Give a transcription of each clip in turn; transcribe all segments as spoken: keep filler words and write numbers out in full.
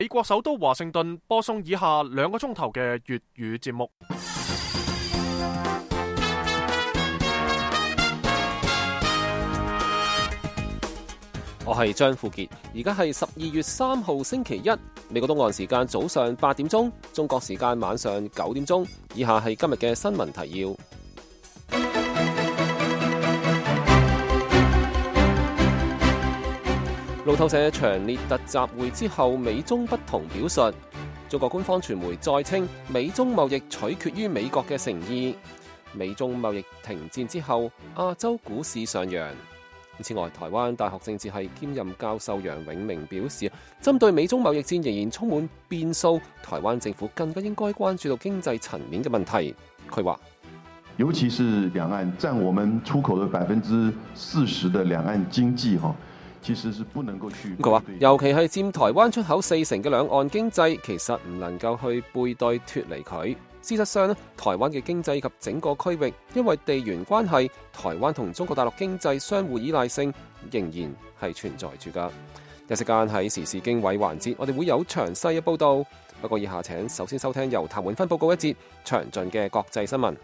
美國首都華盛頓播送以下兩個鐘頭嘅粵語節目。 我係張富傑，而家係十二月三號星期一，美國東岸時間早上八點鐘，中國時間晚上九點鐘。以下係今日嘅新聞提要。路透社長列特集會之後，美中不同表述。中國官方傳媒再稱，美中貿易取決於美國嘅誠意。美中貿易停戰之後，亞洲股市上揚。此外，台灣大學政治系兼任教授楊永明表示，針對美中貿易戰仍然充滿變數，台灣政府更加應該關注到經濟層面嘅問題。佢話， 尤其是兩岸佔我們出口的百分之四十的兩岸經濟，其實是不能夠去。 佢話，尤其係佔台灣出口四成嘅兩岸經濟，其實唔能夠去背對脫離佢。事實上，台灣嘅經濟及整個區域，因為地緣關係，台灣同中國大陸經濟相互依賴性仍然係存在住㗎。一時間喺時事經緯環節，我哋會有詳細嘅報導。不過以下請首先收聽由譚永芬報告一節詳盡嘅國際新聞。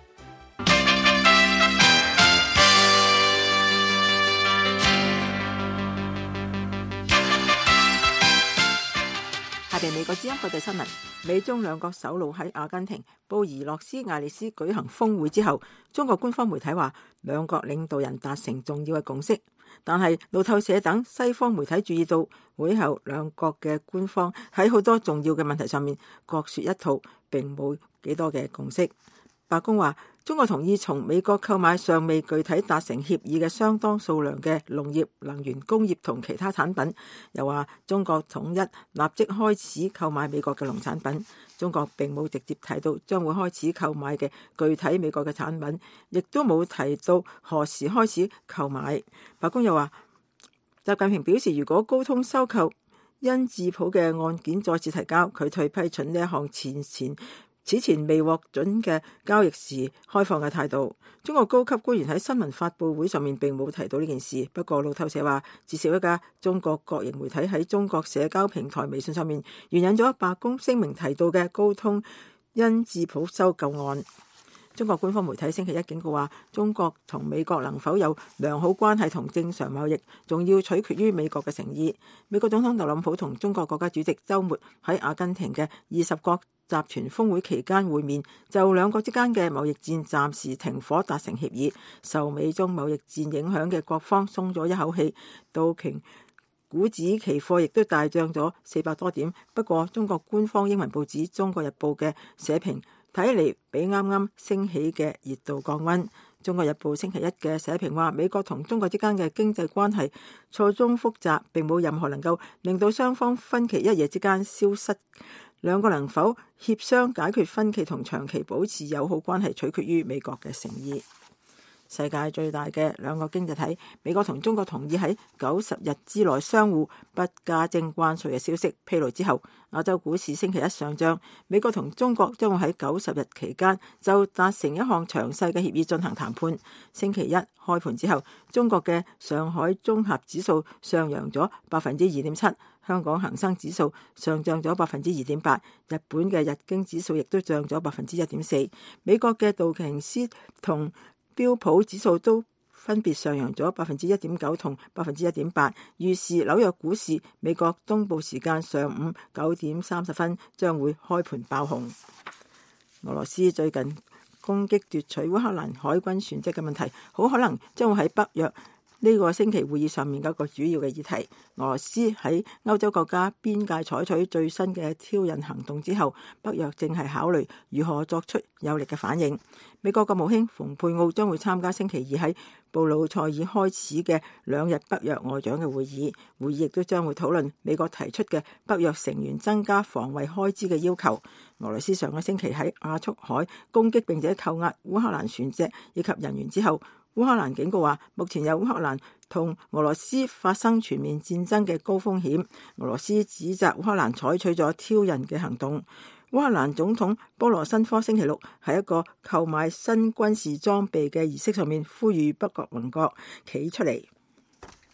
下邊美國之音國際新聞：美中兩國首腦喺阿根廷布宜諾斯艾利斯舉行峰會之後，中國官方媒體話兩國領導人達成重要嘅共識。但係路透社等西方媒體注意到，會後兩國嘅官方喺好多重要嘅問題上面各說一套，並冇幾多嘅共識。白宮話，中國同意從美國購買尚未具體達成協議嘅相當數量嘅農業、能源、工業同其他產品。又話中國統一立即開始購買美國嘅農產品。中國並冇直接提到將會開始購買嘅具體美國嘅產品，亦都冇提到何時開始購買。白宮又話，習近平表示，如果高通收購恩智浦嘅案件再次提交，佢退批准呢一項前前此前未獲准嘅交易時開放嘅態度。中國高級官員喺新聞發佈會上面並冇提到呢件事。不過路透社話，至少一家中國國營媒體喺中國社交平台微信上面援引咗白宮聲明提到嘅高通恩智浦收購案。中國官方媒體星期一警告話，中國同美國能否有良好關係同正常貿易，仲要取決於美國嘅誠意。美國總統特朗普同中國國家主席週末喺阿根廷嘅二十國集團峰會期間會面，就兩國之間嘅貿易戰暫時停火達成協議。受美中貿易戰影響嘅各方鬆咗一口氣，道瓊股指期貨亦都大漲咗四百多點。不過中國官方英文報紙《中國日報》嘅社評睇嚟比啱啱升起嘅熱度降溫。中國日報星期一嘅社評話，美國同中國之間嘅經濟關係錯綜複雜，並冇任何能夠令到雙方分歧一夜之間消失。兩個能否協商解決分歧同長期保持友好關係，取決於美國嘅誠意。世界最大嘅兩個經濟體，美國同中國同意喺九十日之內相互不加徵關稅嘅消息披露之後，亞洲股市星期一上漲。美國同中國將會喺九十日期間就達成一項詳細嘅協議進行談判。星期一開盤之後，中國嘅上海綜合指數上揚咗百分之二點七，香港恒生指數上漲咗百分之二點八，日本嘅日經指數亦都漲咗百分之一點四，美國嘅道瓊斯同標普指數都分別上揚咗百分之一點九同百分之一點八。預示紐約股市美國東部時間上午九點三十分將會開盤爆紅。俄羅斯最近攻擊奪取烏克蘭海軍船隻嘅問題，好可能將會喺北約呢個星期會議上面嘅一個主要嘅議題。俄羅斯喺歐洲國家邊界採取最新嘅挑釁行動之後，北約正係考慮如何作出有力嘅反應。美國國務卿蓬佩奧將會參加星期二喺布魯塞爾開始嘅兩日北約外長嘅會議，會議亦都將會討論美國提出嘅北約成員增加防衛開支嘅要求。俄羅斯上個星期喺亞速海攻擊並且扣押烏克蘭船隻以及人員之後，烏克蘭警告話，目前有烏克蘭同俄羅斯發生全面戰爭嘅高風險。俄羅斯指責烏克蘭採取咗挑釁嘅行動。烏克蘭總統波羅申科星期六喺一個購買新軍事裝備嘅儀式上面呼籲北約盟國企出嚟。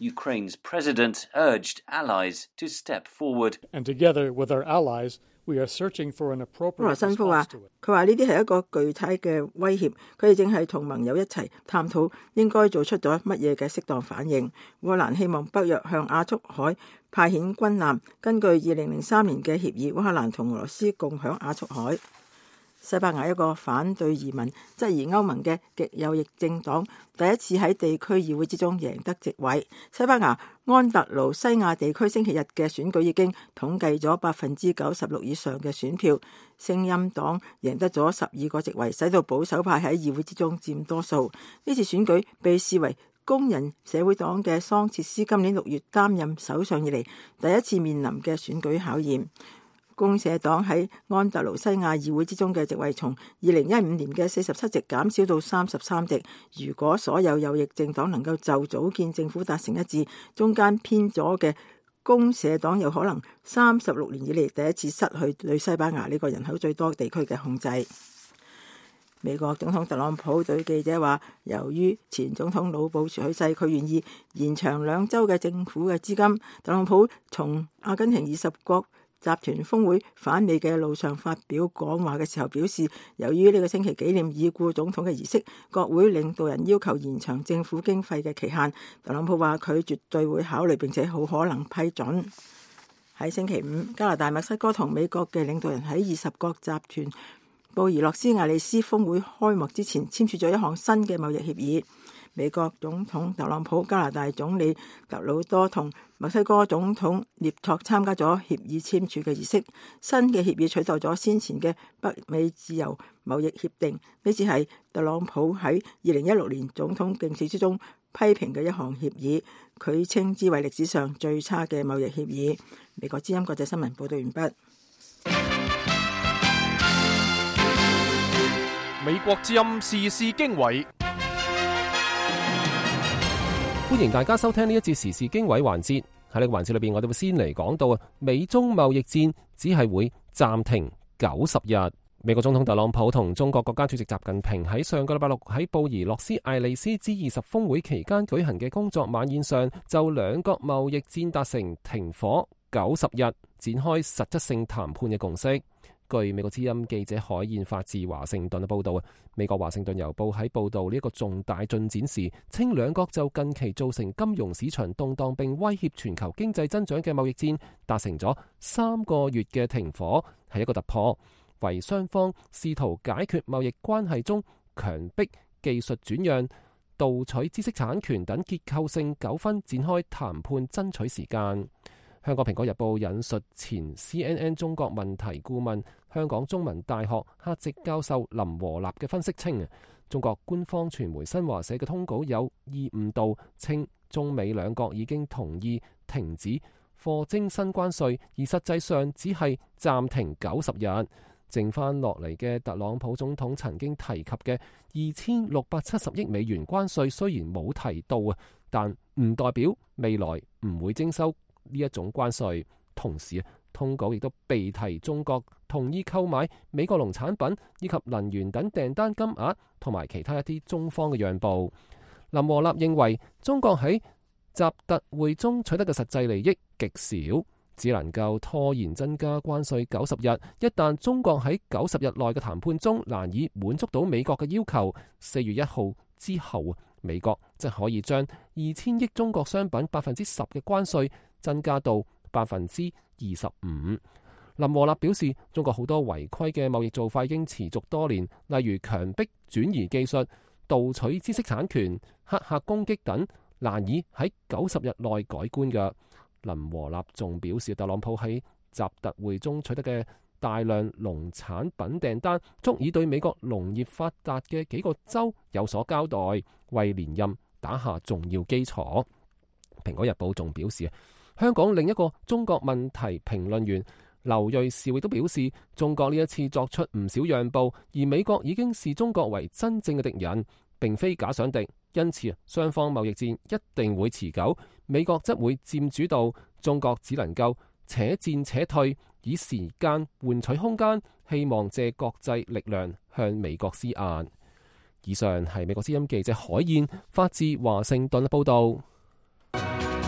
Ukraine's president urged allies to step forward. And together with our allies, we are searching for an appropriate 普羅申科話 response to it. 佢話呢啲係一個具體嘅威脅，佢哋正係同盟友一齊探討應該做出咗乜嘢嘅適當反應。烏克蘭希望北約向亞速海派遣軍艦，根據二零零三年嘅協議，烏克蘭同俄羅斯共享亞速海。西班牙一個反對移民、質疑歐盟嘅極右翼政黨第一次喺地區議會之中贏得席位。西班牙安達盧西亞地區星期日嘅選舉已經統計咗百分之九十六以上嘅選票，聲音黨贏得咗十二個席位，使到保守派喺議會之中佔多數。呢次選舉被視為工人社會黨嘅桑切斯今年六月擔任首相以嚟第一次面臨嘅選舉考驗。公社黨喺安達盧西亞議會之中嘅席位從二零一五年嘅四十七席減少到三十三席。如果所有右翼政黨能夠就組建政府達成一致，中間偏左嘅公社黨有可能三十六年以嚟第一次失去對西班牙呢個人口最多地區嘅控制。美國總統特朗普對記者話，由於前總統老布殊去世，佢願意延長兩週嘅政府嘅資金。特朗普從阿根廷二十國集團峰會返美嘅路上發表講話嘅時候表示，由於呢個星期紀念已故總統嘅儀式，國會領導人要求延長政府經費嘅期限。特朗普話佢絕對會考慮並且好可能批准。喺星期五，加拿大、墨西哥同美國嘅領導人喺二十國集團布宜諾斯艾利斯峰會開幕之前簽署咗一項新嘅貿易協議。美國總統特朗普、加拿大總理特魯多同墨西哥總統涅托參加咗協議簽署嘅儀式。新嘅協議取代咗先前嘅北美自由貿易協定。呢次係特朗普喺二零一六年總統競選之中批評嘅一項協議，佢稱之為歷史上最差嘅貿易協議。美國之音國際新聞報道完畢。 美國之音時事經緯， 歡迎大家收聽呢一節時事經緯環節。喺呢個環節裏邊，我哋會先嚟講到啊，美中貿易戰只係會暫停九十日。美國總統特朗普同中國國家主席習近平喺上個禮拜六喺布宜諾斯艾利斯 G 二十峰會期間舉行嘅工作晚宴上，就兩國貿易戰達成停火九十日，展開實質性談判嘅共識。據美國之音記者海燕發自華盛頓嘅報道啊，美國華盛頓郵報喺報道呢一個重大進展時，稱兩國就近期造成金融市場動盪並威脅全球經濟增長嘅貿易戰達成咗三個月嘅停火，係一個突破，為雙方試圖解決貿易關係中強迫技術轉讓、盜取知識產權等結構性糾紛展開談判爭取時間。香港蘋果日報引述前 C N N 中國問題顧問、香港中文大學客席教授林和立嘅分析稱，中國官方傳媒新華社嘅通稿有意誤導，稱中美兩國已經同意停止課徵新關稅，而實際上只係暫停九十日。剩翻落嚟嘅特朗普總統曾經提及嘅二千六百七十億美元關稅，雖然冇提到啊，但唔代表未來唔會徵收呢一種關稅。同時啊，通稿亦都被提中國同意購買美國農產品以及能源等訂單金額，同埋其他一啲中方嘅讓步。林和立認為中國喺習特會中取得嘅實際利益極少，只能夠拖延增加關稅九十日。一旦中國喺九十日內嘅談判中難以滿足到美國嘅要求，四月一號之後，美國即可以將二千億中國商品百分之十嘅關稅增加到百分之二十五。林和立表示，中國好多違規嘅貿易做法已經持續多年，例如強迫轉移技術、盜取知識產權、黑客攻擊等，難以喺九十日內改觀嘅。林和立仲表示，特朗普喺習特會中取得嘅大量農產品訂單，足以對美國農業發達嘅幾個州有所交代，為連任打下重要基礎。蘋果日報仲表示，香港另一個中國問題評論員劉銳紹亦都表示，中國呢一次作出唔少讓步，而美國已經視中國為真正嘅敵人，並非假想敵。因此，雙方貿易戰一定會持久，美國則會佔主導，中國只能夠且戰且退，以時間換取空間，希望借國際力量向美國施壓。以上係美國之音記者海燕發自華盛頓嘅報道。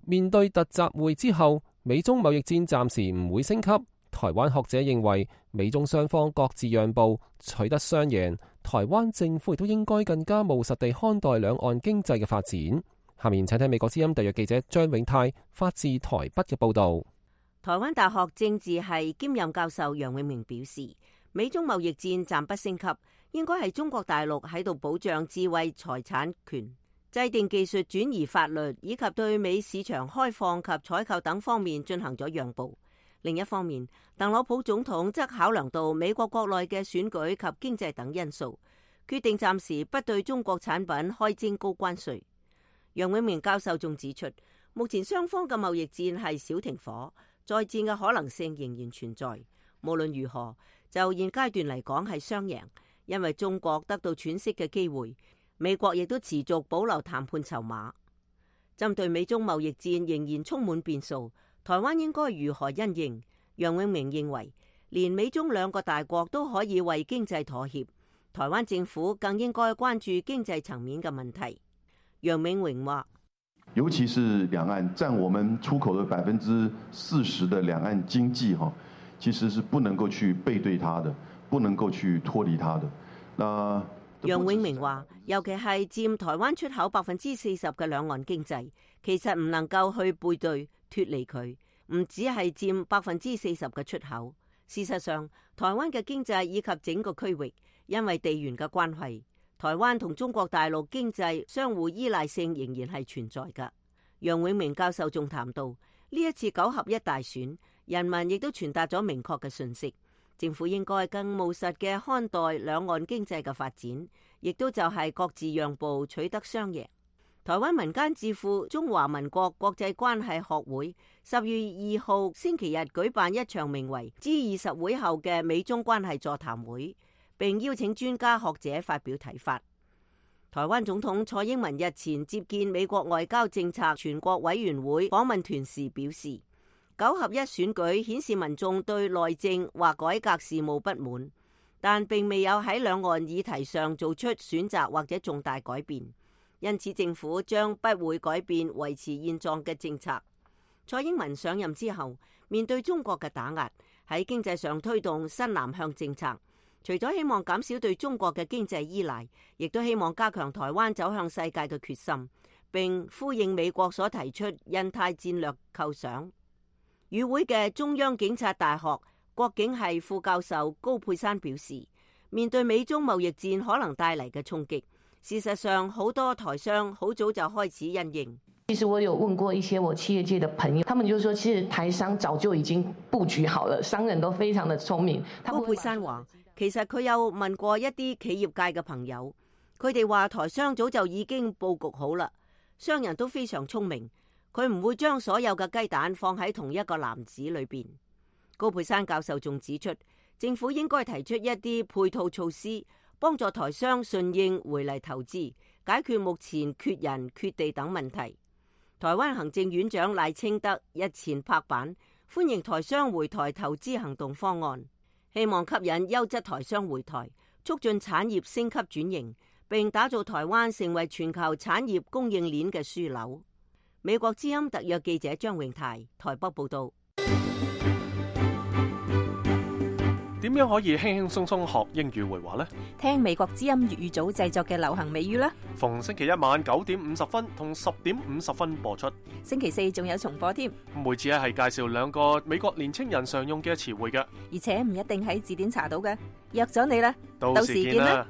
面對突襲會之後，美中貿易戰暫時唔會升級。台灣學者認為，美中雙方各自讓步，取得雙贏。台灣政府亦都應該更加務實地看待兩岸經濟嘅發展。下面請睇美國之音特約記者張永泰發自台北嘅報導。 台灣大學政治系兼任教授楊永明表示，美中貿易戰暫不升級，應該係中國大陸喺度保障智慧財產權、制定技術轉移法律以及對美市場開放及採購等方面進行咗讓步。另一方面，特朗普總統則考量到美國國內嘅選舉及經濟等因素，決定暫時不對中國產品開徵高關稅。楊永明教授仲指出，目前雙方嘅貿易戰係小停火，再戰嘅可能性仍然存在。無論如何，就現階段嚟講係雙贏，因為中國得到喘息嘅機會，美國亦都持續保留談判籌碼。針對美中貿易戰仍然充滿變數，台灣應該如何因應？楊永明認為，連美中兩個大國都可以為經濟妥協，台灣政府更應該關注經濟層面嘅問題。楊永明話， 尤其是兩岸佔我們出口的百分之四十的兩岸經濟，哈，其實是不能夠去背對它的，不能夠去脫離它的。那楊永明話，尤其係佔台灣出口百分之四十嘅兩岸經濟，其實唔能夠去背對脫離佢，唔只係佔百分之四十嘅出口。事實上，台灣嘅經濟以及整個區域，因為地緣嘅關係，台灣同中國大陸經濟相互依賴性仍然係存在㗎。楊永明教授仲談到，呢一次九合一大選，人民亦都傳達咗明確嘅訊息。政府應該更務實嘅看待兩岸經濟嘅發展，亦都就係各自讓步，取得雙贏。台灣民間智庫中華民國國際關係學會十月二號星期日舉辦一場名為 G 二十會後嘅美中關係座談會，並邀請專家學者發表睇法。台灣總統蔡英文日前接見美國外交政策全國委員會訪問團時表示，九合一選舉顯示民眾對內政或改革事務不滿，但並未有喺兩岸議題上做出選擇或者重大改變，因此政府將不會改變維持現狀嘅政策。蔡英文上任之後，面對中國嘅打壓，喺經濟上推動新南向政策，除咗希望減少對中國嘅經濟依賴，亦都希望加強台灣走向世界嘅決心，並呼應美國所提出印太戰略構想。與會嘅中央警察大學國警系副教授高佩珊表示，面對美中貿易戰可能帶嚟嘅衝擊，事實上好多台商好早就開始因應。 其實我有問過一些我企業界的朋友，他們就說其實台商早就已經佈局好了，商人都非常的聰明。 高佩珊話，其實佢有問過一啲企業界嘅朋友，佢哋話台商早就已經佈局好啦，商人都非常聰明。佢唔會將所有嘅雞蛋放喺同一個籃子裏邊。高佩珊教授仲指出，政府應該提出一啲配套措施，幫助台商順應回嚟投資，解決目前缺人缺地等問題。台灣行政院長賴清德日前拍板，歡迎台商回台投資行動方案，希望吸引優質台商回台，促進產業升級轉型，並打造台灣成為全球產業供應鏈嘅樞紐。美國之音特約記者張永泰台北報道。 點樣可以輕輕鬆鬆學英語會話呢？ 聽美國之音粵語組製作嘅流行美語啦。 逢星期一晚九點五十分同十點五十分播出。 星期四仲有重播添。 每次咧係介紹兩個美國年青人常用嘅詞彙嘅， 而且唔一定喺字典查到嘅。約咗你啦， 到時見啦。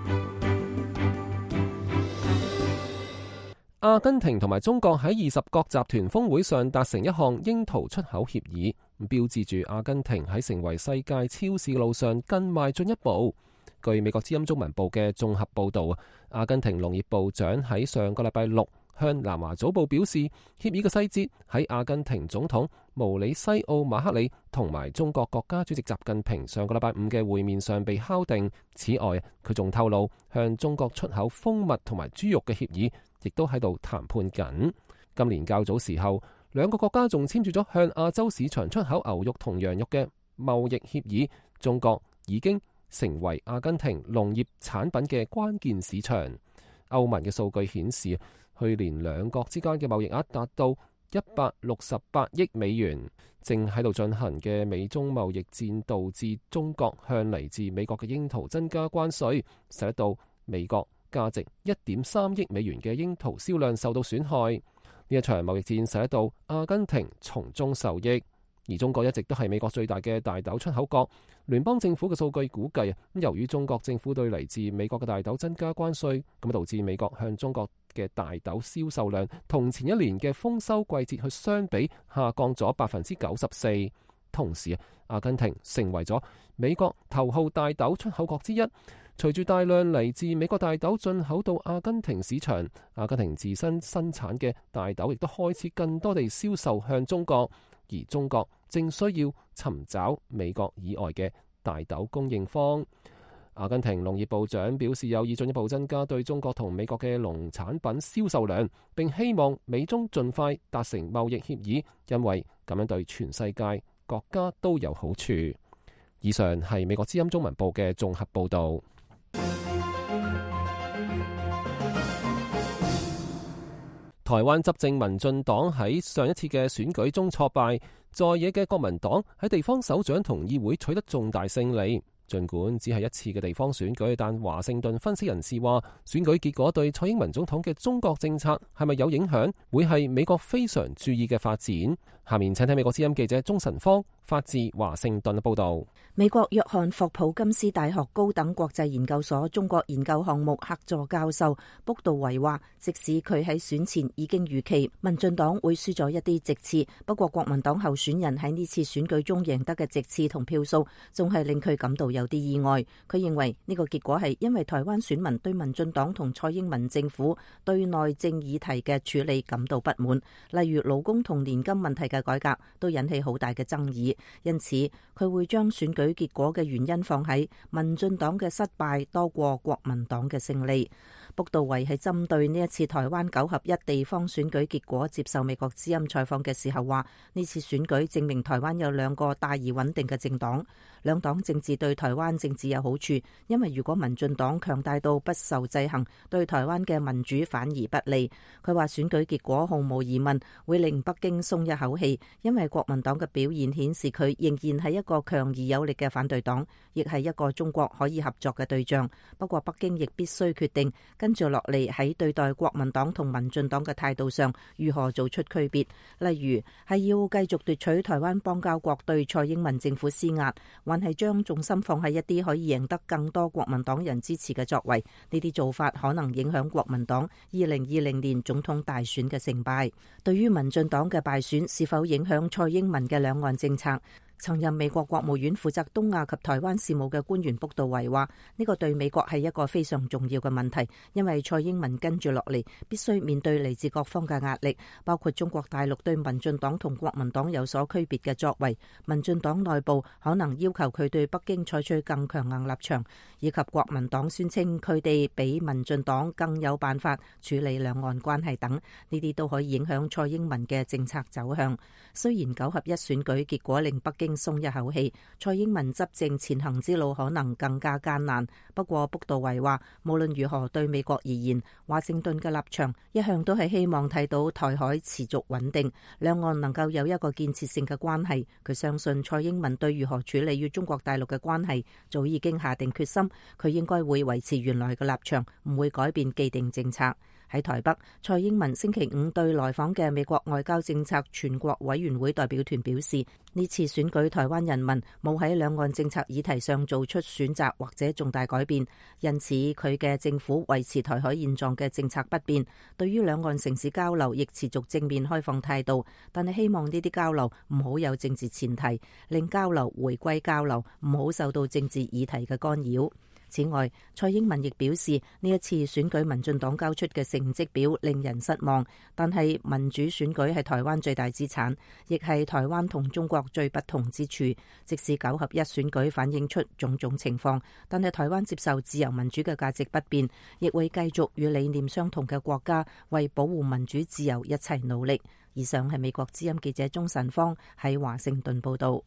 阿根廷同埋中國喺二十國集團峰會上達成一項櫻桃出口協議，標誌住阿根廷喺成為世界超市嘅路上更邁進一步。據美國之音中文部嘅綜合報道，阿根廷農業部長喺上個禮拜六向南華早報表示，協議嘅細節喺阿根廷總統毛里西奧馬克里同埋中國國家主席習近平上個禮拜五嘅會面上被敲定。此外，佢仲透露向中國出口蜂蜜同埋豬肉嘅協議亦都喺度談判緊。今年較早時候，兩個國家仲簽署咗向亞洲市場出口牛肉同羊肉嘅貿易協議。中國已經成為阿根廷農業產品嘅關鍵市場。歐盟嘅數據顯示，去年兩國之間嘅貿易額達到一百六十八億美元。正喺度進行嘅美中貿易戰導致中國向嚟自美國嘅櫻桃增加關稅，使到美國價值一點三億美元嘅櫻桃銷量受到損害。呢一場貿易戰使到阿根廷從中受益，而中國一直都係美國最大嘅大豆出口國。聯邦政府嘅數據估計，由於中國政府對嚟自美國嘅大豆增加關稅，咁導致美國向中國嘅大豆銷售量同前一年嘅豐收季節去相比下降咗百分之九十四。同時，阿根廷成為咗美國頭號大豆出口國之一。隨住大量嚟自美國大豆進口到阿根廷市場，阿根廷自身生產嘅大豆亦都開始更多地銷售向中國。而中國正需要尋找美國以外嘅大豆供應方。阿根廷農業部長表示有意進一步增加對中國同美國嘅農產品銷售量，並希望美中盡快達成貿易協議，因為咁樣對全世界國家都有好處。以上係美國之音中文部嘅綜合報導。台灣執政民進黨喺上一次嘅選舉中挫敗，在野嘅國民黨喺地方首長同議會取得重大勝利。儘管只係一次嘅地方選舉，但華盛頓分析人士話，選舉結果對蔡英文總統嘅中國政策係咪有影響，會係美國非常注意嘅發展。下面請睇美國之音記者鍾晨芳發自華盛頓嘅報導。 美國約翰霍普金斯大學高等國際研究所中國研究項目客座教授卜道維話，即使佢喺選前已經預期民進黨會輸咗一啲席次，不過國民黨候選人喺呢次選舉中贏得嘅席次同票數，仲係令佢感到有啲意外。佢認為呢個結果係因為台灣選民對民進黨同蔡英文政府對內政議題嘅處理感到不滿，例如勞工同年金問題嘅改革都引起好大嘅爭議，因此佢會將選舉結果嘅原因放喺民進黨嘅失敗多過國民黨嘅勝利。卜道維係針對呢一次台灣九合一地方選舉結果接受美國之音採訪嘅時候話，呢次選舉證明台灣有兩個大而穩定嘅政黨，兩黨政治對台灣政治有好處，因為如果民進黨強大到不受制衡，對台灣嘅民主反而不利。佢話選舉結果毫無疑問會令北京鬆一口氣，因為國民黨嘅表現顯示佢仍然係一個強而有力嘅反對黨，亦係一個中國可以合作嘅對象。不過北京亦必須決定跟住落嚟喺對待國民黨同民進黨嘅態度上如何做出區別，例如係要繼續奪取台灣邦交國對蔡英文政府施壓，還係將重心放喺一啲可以贏得更多國民黨人支持嘅作為。呢啲做法可能影響國民黨二零二零年總統大選嘅成敗。對於民進黨嘅敗選是否影響蔡英文嘅兩岸政策，曾任美國國務院負責東亞及台灣事務嘅官員卜道維話，呢個對美國係一個非常重要嘅問題，因為蔡英文跟住落嚟必須面對嚟自各方嘅壓力，包括中國大陸對民進黨同國民黨有所區別嘅作為，民進黨內部可能要求佢對北京採取更強硬立場，以及國民黨宣稱佢哋比民進黨更有辦法處理兩岸關係等，呢啲都可以影響蔡英文嘅政策走向。雖然九合一選舉結果令北京鬆一口氣，蔡英文執政前行之路可能更加艱難。不過卜道維話，無論如何對美國而言，華盛頓嘅立場一向都係希望睇到台海持續穩定，兩岸能夠有一個建設性嘅關係。佢相信蔡英文對如何處理與中國大陸嘅關係早已經下定決心，佢應該會維持原來嘅立場，唔會改變既定政策。喺台北，蔡英文星期五對來訪嘅美國外交政策全國委員會代表團表示，呢次選舉台灣人民冇喺兩岸政策議題上做出選擇或者重大改變，因此佢嘅政府維持台海現狀嘅政策不變，對於兩岸城市交流亦持續正面開放態度，但係希望呢啲交流唔好有政治前提，令交流回歸交流，唔好受到政治議題嘅干擾。此外，蔡英文亦表示，呢一次選舉民進黨交出嘅成績表令人失望，但係民主選舉係台灣最大資產，亦係台灣同中國最不同之處。即使九合一選舉反映出種種情況，但係台灣接受自由民主嘅價值不變，亦會繼續與理念相同嘅國家為保護民主自由一齊努力。以上係美國之音記者鍾晨芳喺華盛頓報道。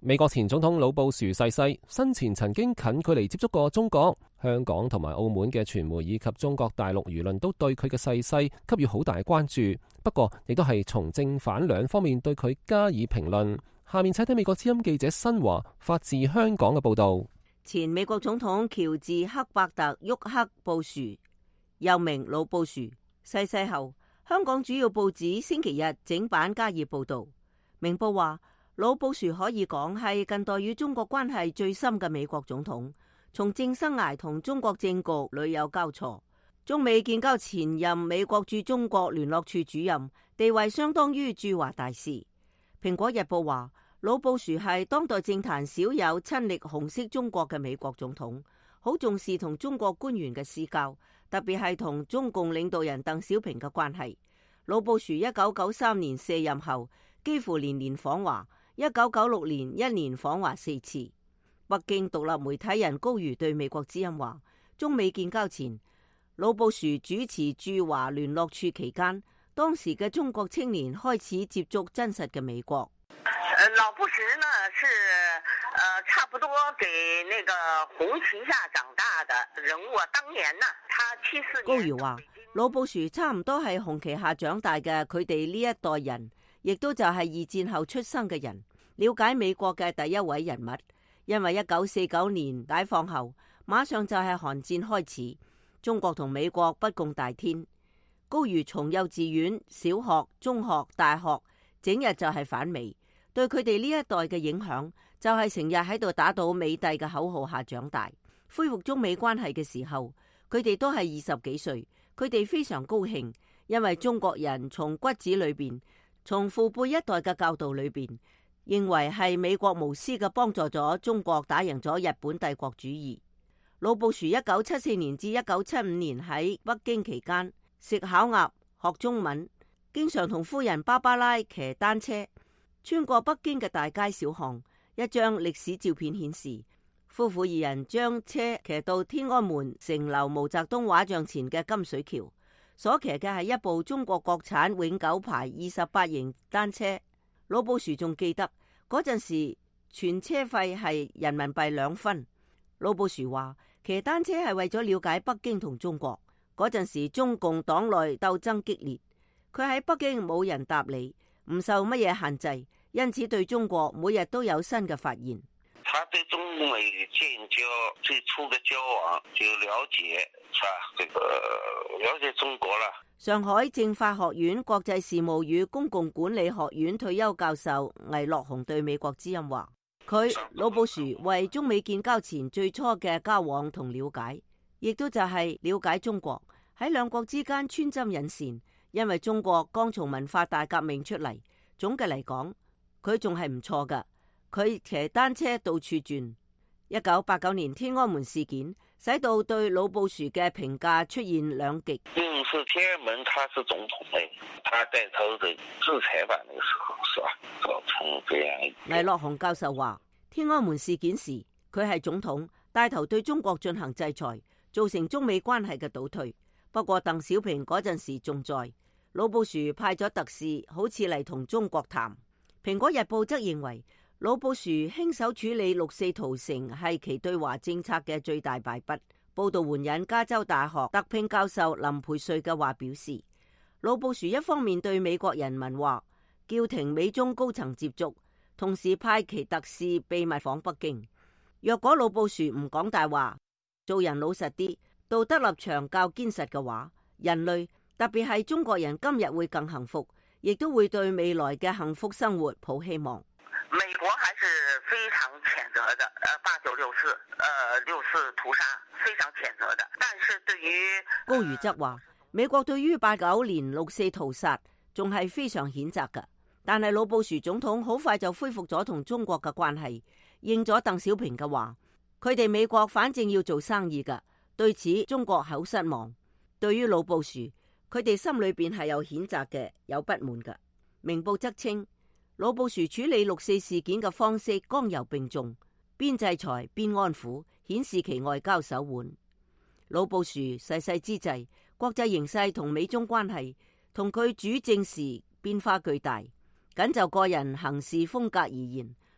美國前總統老布殊逝世，生前曾經近距離接觸過中國。香港同埋澳門嘅傳媒以及中國大陸輿論都對佢嘅逝世給予好大關注，不過亦都係從正反兩方面對佢加以評論。下面請睇美國之音記者新華發自香港嘅報道。 前美國總統喬治克伯特沃克布殊，又名老布殊，逝世後，香港主要報紙星期日整版加以報道。明報話，老布殊可以講係近代與中國關係最深嘅美國總統，從政生涯同中國政局屢有交錯。中美建交前任美國駐中國聯絡處主任，地位相當於駐華大使。蘋果日報話，老布殊係當代政壇少有親歷紅色中國嘅美國總統，好重視同中國官員嘅私交，特別係同中共領導人鄧小平嘅關係。老布殊一九九三年卸任後，幾乎年年訪華，一九九六年一年訪華四次。北京獨立媒體人高瑜對美國之音話，中美建交前，老布殊主持駐華聯絡處期間，當時嘅中國青年開始接觸真實嘅美國。 老布什呢是，呃，差不多給那個紅旗下長大的人物。當年呢，他七四年。 高瑜話，老布殊差唔多係紅旗下長大嘅，佢哋呢一代人，亦都就係二戰後出生嘅人，了解美國嘅第一位人物。因為一九四九年解放後，馬上就係韓戰開始，中國同美國不共戴天。高瑜從幼稚園、小學、中學、大學，整日就係反美。對佢哋呢一代嘅影響，就係成日喺度打倒美帝嘅口號下長大。恢復中美關係嘅時候，佢哋都係二十幾歲，佢哋非常高興，因為中國人從骨子裏邊，從父輩一代嘅教導裏邊，認為係美國無私嘅幫助咗中國打贏咗日本帝國主義。老布殊一九七四年至一九七五年喺北京期間，食烤鴨、學中文，經常同夫人芭芭拉騎單車。穿過北京嘅大街小巷，一張歷史照片顯示，夫婦二人將車騎到天安門城樓毛澤東畫像前嘅金水橋，所騎嘅係一部中國國產永久牌二十八型單車。老布殊仲記得嗰陣時全車費係人民幣兩分。老布殊話，騎單車係為咗了解北京同中國。嗰陣時中共黨內鬥爭激烈，佢喺北京冇人搭理，唔受乜嘢限制，因此對中國每日都有新嘅發現。 他對中美建交最初嘅交往就了解，是吧？這個了解中國啦。 上海政法學院國際事務與公共管理學院退休教授魏樂雄對美國之音話，佢老布殊為中美建交前最初嘅交往同了解，亦都就係了解中國喺兩國之間穿針引線。因為中國剛從文化大革命出嚟，總嘅嚟講，佢仲係唔錯噶。佢騎單車到處轉。一九八九年天安門事件，使到對老布殊嘅評價出現兩極。 因是天安門，他是總統嚟，他帶頭的制裁吧，那個時候是吧，造成這樣。 魏樂雄教授話，天安門事件時，佢係總統，帶頭對中國進行制裁，造成中美關係嘅倒退。不過鄧小平嗰陣時仲在。老布殊派咗特使，好似嚟同中國談。蘋果日報則認為，老布殊輕手處理六四屠城係其對華政策嘅最大敗筆。報道援引加州大學特聘教授林培瑞嘅話表示，老布殊一方面對美國人民話叫停美中高層接觸，同時派其特使秘密訪北京。若果老布殊唔講大話，做人老實啲，道德立場較堅實嘅話，人類特別係中國人今日會更幸福，亦都會對未來嘅幸福生活抱希望。 美國還是非常譴責的，呃，八九六四，呃，六四屠殺非常譴責的。但是對於高瑜則話，美國對於八九年六四屠殺仲係非常譴責嘅。但係老布殊總統好快就恢復咗同中國嘅關係，應咗鄧小平嘅話，佢哋美國反正要做生意㗎，對此中國好失望。對於老布殊，佢哋心裏邊係有譴責嘅，有不滿嘅。明報則稱，老布殊處理六四事件嘅方式剛柔並重，邊制裁邊安撫，顯示其外交手腕。老布殊逝世之際，國際形勢同美中關係同佢主政時變化巨大。僅就個人行事風格而言，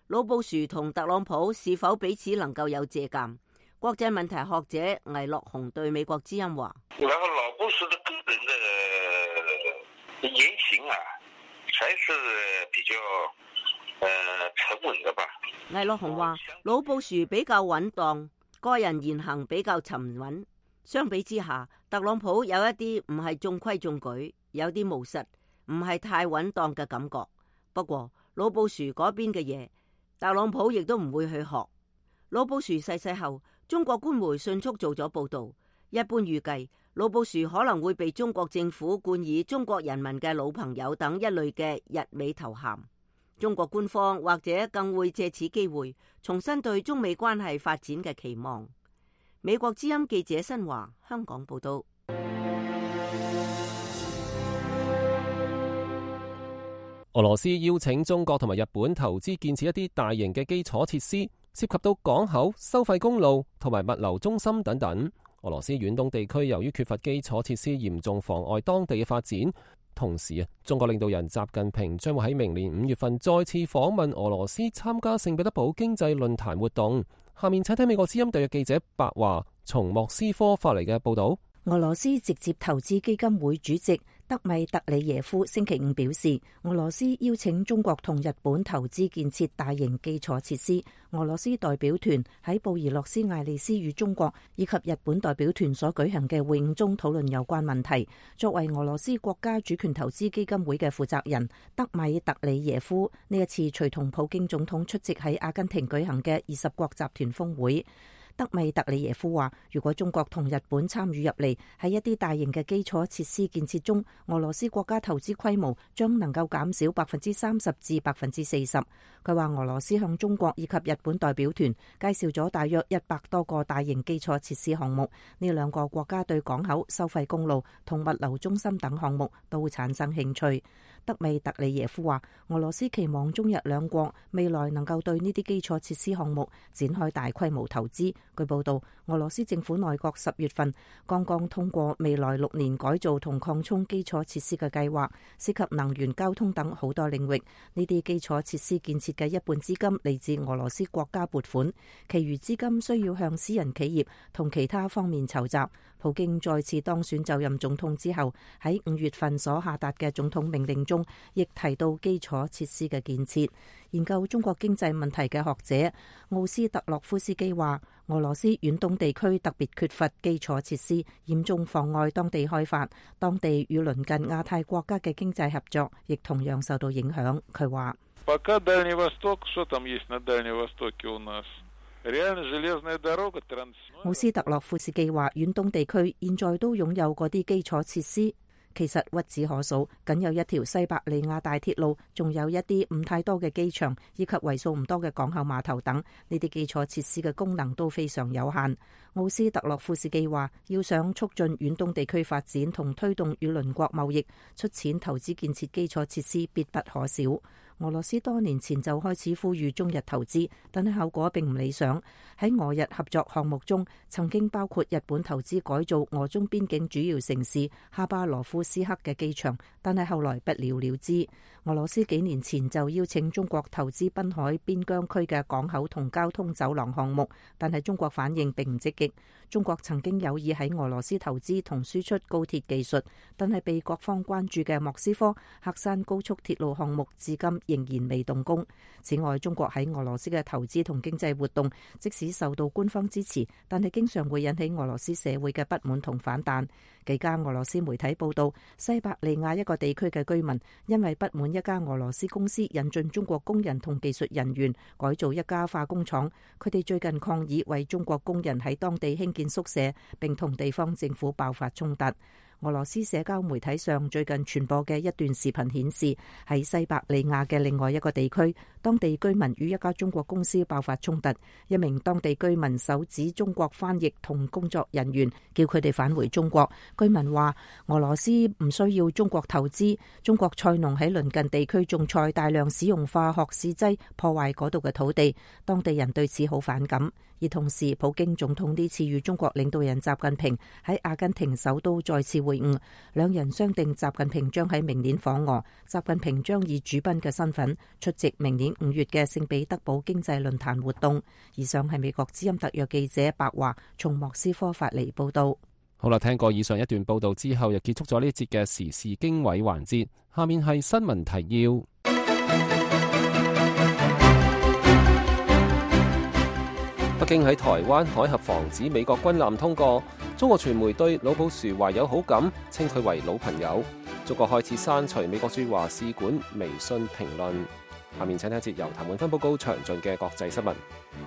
老布殊同特朗普是否彼此能夠有借鑑？國際問題學者魏樂雄對美國之音話： 然後老布殊的個人的言行啊，才是比較呃沉穩的吧。 魏樂雄話：老布殊比較穩當，個人言行比較沉穩。相比之下，特朗普有一啲唔係中規中矩，有啲務實，唔係太穩當嘅感覺。不過老布殊嗰邊嘅嘢，特朗普亦都唔會去學。老布殊逝世後，中國官媒迅速做咗報道，一般預計老布殊可能會被中國政府冠以中國人民嘅老朋友等一類嘅日美頭銜。中國官方或者更會借此機會重新對中美關係發展嘅期望。美國之音記者新華香港報道。 俄羅斯邀請中國同埋日本投資建設一啲大型嘅基礎設施，涉及到港口、收費公路同埋物流中心等等。俄羅斯遠東地區由於缺乏基礎設施，嚴重妨礙當地嘅發展。同時啊，中國領導人習近平將會喺明年五月份再次訪問俄羅斯，參加聖彼得堡經濟論壇活動。下面請睇美國之音特約記者白華從莫斯科發嚟嘅報道。 俄羅斯直接投資基金會主席德米特里耶夫星期五表示，俄羅斯邀請中國同日本投資建設大型基礎設施。俄羅斯代表團喺布宜諾斯艾利斯與中國以及日本代表團所舉行嘅會晤中討論有關問題。作為俄羅斯國家主權投資基金會嘅負責人，德米特里耶夫呢一次隨同普京總統出席喺阿根廷舉行嘅二十國集團峰會。德米特里耶夫話，如果中國同日本參與入嚟，喺一啲大型嘅基礎設施建設中，俄羅斯國家投資規模將能夠減少百分之三十至百分之四十。佢話俄羅斯向中國以及日本代表團介紹咗大約一百多個大型基礎設施項目，呢兩個國家對港口、收費公路同物流中心等項目都會產生興趣。德米特里耶夫話，俄羅斯期望中日兩國未來能夠對呢啲基礎設施項目展開大規模投資。據報道，俄羅斯政府內閣十月份剛剛通過未來六年改造同擴充基礎設施嘅計劃，涉及能源、交通等好多領域。呢啲基礎設施建設嘅一半資金嚟自俄羅斯國家撥款，其餘資金需要向私人企業同其他方面籌集。普京再次當選就任總統之後，喺五月份所下達嘅總統命令中，亦提到基礎設施嘅建設。研究中國經濟問題嘅學者奧斯特洛夫斯基話，俄羅斯遠東地區特別缺乏基礎設施，嚴重妨礙當地開發，當地與鄰近亞太國家嘅經濟合作亦同樣受到影響。佢話，奧斯特洛夫斯基話，遠東地區現在都擁有嗰啲基礎設施，其實屈指可數，僅有一條西伯利亞大鐵路，仲有一啲唔太多嘅機場，以及為數唔多嘅港口碼頭等，呢啲基礎設施嘅功能都非常有限。奧斯特洛夫斯基話，要想促進遠東地區發展同推動與鄰國貿易，出錢投資建設基礎設施必不可少。俄羅斯多年前就開始呼籲中日投資，但係後果並唔理想。喺俄日合作項目中，曾經包括日本投資改造俄中邊境主要城市哈巴羅夫斯克嘅機場，但係後來不了了之。俄羅斯幾年前就邀請中國投資濱海邊疆區嘅港口同交通走廊項目，但係中國反應並唔積極。中國曾經有意喺俄羅斯投資同輸出高鐵技術，但係被各方關注嘅莫斯科喀山高速鐵路項目至今仍然未動工。此外，中國喺俄羅斯嘅投資同經濟活動，即使受到官方支持，但係經常會引起俄羅斯社會嘅不滿同反彈。幾家俄羅斯媒體報道，西伯利亞一個地區嘅居民因為不滿一家俄羅斯公司引進中國工人同技術人員改造一家化工廠，佢哋最近抗議為中國工人喺當地興建宿舍，並同地方政府爆發衝突。俄羅斯社交媒體上最近傳播嘅一段視頻顯示，喺西伯利亞嘅另外一個地區，當地居民與一家中國公司爆發衝突，一名當地居民手指中國翻譯同工作人員，叫佢哋返回中國。居民話俄羅斯唔需要中國投資，中國菜農喺鄰近地區種菜，大量使用化學試劑，破壞嗰度嘅土地，當地人對此好反感。 而同時，普京總統呢次與中國領導人習近平喺阿根廷首都再次會晤，兩人商定習近平將喺明年訪俄，習近平將以主賓嘅身份出席明年五月嘅聖彼得堡經濟論壇活動。以上係美國之音特約記者白華從莫斯科發嚟報道。 好啦，聽過以上一段報道之後，又結束咗呢一節嘅時事經緯環節。下面係新聞提要。北京喺台灣海峽防止美國軍艦通過，中國傳媒對老布殊懷有好感，稱佢為老朋友。中國開始刪除美國駐華使館微信評論。下面請聽一節由譚永芬報告詳盡嘅國際新聞。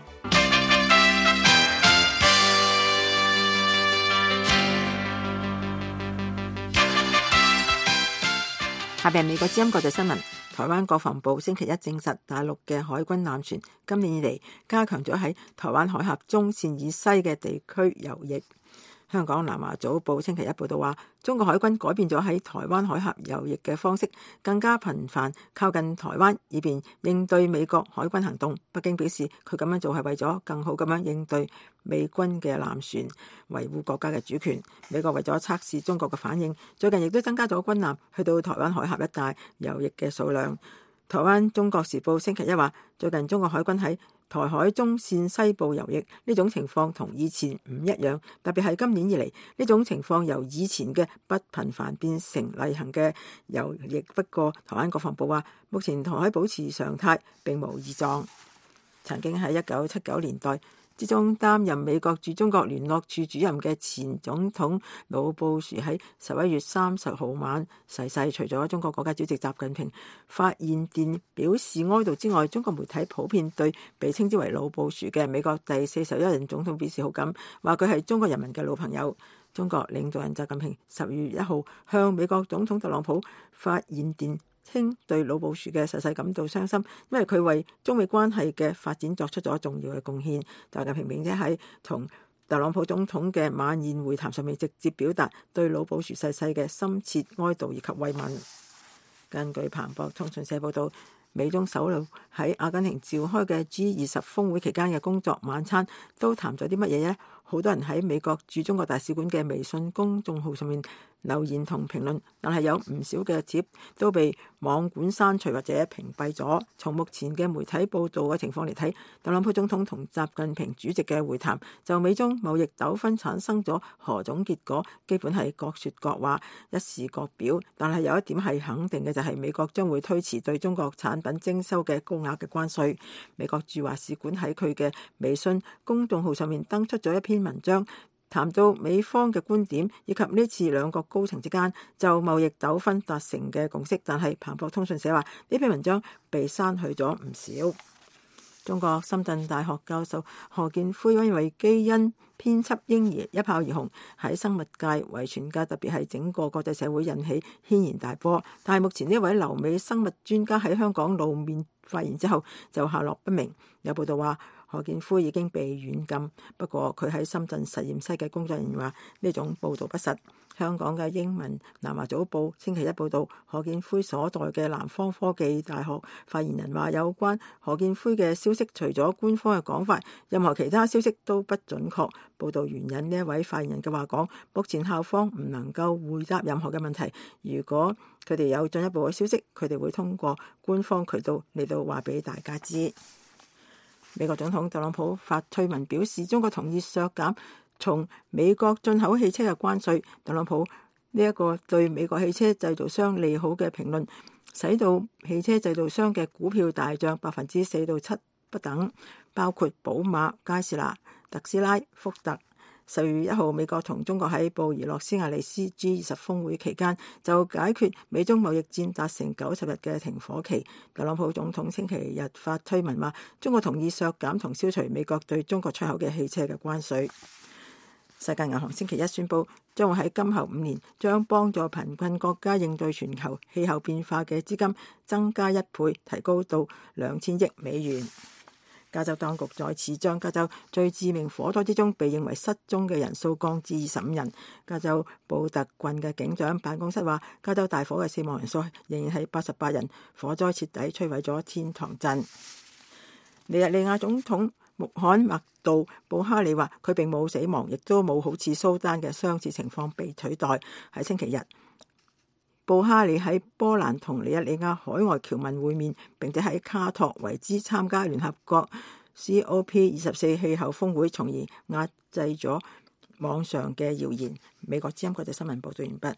下邊美國之音國際新聞。台灣國防部星期一證實，大陸嘅海軍艦船今年以嚟加強咗喺台灣海峽中線以西嘅地區游弋。香港南華早報星期一報道話，中國海軍改變咗喺台灣海峽游弋嘅方式，更加頻繁靠近台灣，以便應對美國海軍行動。北京表示，佢咁樣做係為咗更好咁樣應對美軍嘅艦船，維護國家嘅主權。美國為咗測試中國嘅反應，最近亦都增加咗軍艦去到台灣海峽一帶游弋嘅數量。台灣中國時報星期一話，最近中國海軍喺台海中線西部游弋，呢種情況同以前唔一樣，特別係今年以嚟，呢種情況由以前嘅不頻繁變成例行嘅游弋。不過台灣國防部話，目前台海保持常態，並無異狀。曾經喺一九七九年代之中擔任美國駐中國聯絡處主任嘅前總統老布殊喺十一月三十號晚逝世。除咗中國國家主席習近平發唁電表示哀悼之外，中國媒體普遍對被稱之為老布殊嘅美國第四十一任總統表示好感，話佢係中國人民嘅老朋友。中國領導人習近平十月一號向美國總統特朗普發唁電，稱對老布殊嘅逝世感到傷心，因為佢為中美關係嘅發展作出咗重要嘅貢獻。習近平並且喺同特朗普總統嘅晚宴會談上面直接表達對老布殊逝世嘅深切哀悼以及慰問。根據彭博通訊社報道，美中首腦喺阿根廷召開嘅 G 二十峰會期間嘅工作晚餐都談咗啲乜嘢呢？好多人喺美國駐中國大使館嘅微信公眾號上面留言同評論，但係有唔少嘅貼都被網管刪除或者屏蔽咗。從目前嘅媒體報道嘅情況嚟睇，特朗普總統同習近平主席嘅會談就美中貿易糾紛產生咗何種結果，基本係各說各話，一事各表。但係有一點係肯定嘅，就係美國將會推遲對中國產品徵收嘅高額嘅關稅。美國駐華使館喺佢嘅微信公眾號上面登出咗一篇文章，談到美方嘅觀點以及呢次兩國高層之間就貿易糾紛達成嘅共識，但係彭博通訊社話呢篇文章被刪去咗唔少。中國深圳大學教授何建輝因為基因編輯嬰兒一炮而紅，喺生物界、遺傳界，特別係整個國際社會引起軒然大波。但係目前呢位留美生物專家喺香港露面發言之後就下落不明。有報道話何建輝已經被軟禁，不過佢喺深圳實驗室嘅工作人員話呢種報道不實。香港嘅英文南華早報星期一報道，何建輝所在嘅南方科技大學發言人話，有關何建輝嘅消息除咗官方嘅講法，任何其他消息都不準確。報道援引呢一位發言人嘅話講，目前校方唔能夠回答任何嘅問題，如果佢哋有進一步嘅消息，佢哋會通過官方渠道嚟到話俾大家知。美國總統特朗普發推文表示，中國同意削減從美國進口汽車嘅關稅。特朗普呢一個對美國汽車製造商利好嘅評論，使到汽車製造商嘅股票大漲百分之四到七不等，包括寶馬、佳士拿、特斯拉、福特。十月一號，美國同中國喺布宜諾斯艾利斯 G 二十峰會期間就解決美中貿易戰達成九十日嘅停火期。特朗普總統星期日發推文話，中國同意削減同消除美國對中國出口嘅汽車嘅關稅。世界銀行星期一宣布，將會喺今後五年將幫助貧困國家應對全球氣候變化嘅資金增加一倍，提高到兩千億美元。加州當局再次將加州最致命火災之中被認為失蹤嘅人數降至二十五人。加州布特郡嘅警長辦公室話，加州大火嘅死亡人數仍然係八十八人，火災徹底摧毀咗天堂鎮。尼日利亞總統穆罕默杜布哈里話佢並冇死亡，亦都冇好似蘇丹嘅相似情況被取代。喺星期日，布哈里喺波蘭同尼日利亞海外僑民會面，並且喺卡托維茲參加聯合國 C O P 二十四氣候峰會，從而壓制咗網上嘅謠言。美國之音國際新聞報道完畢。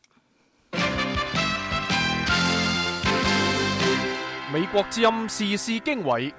美國之音時事經緯，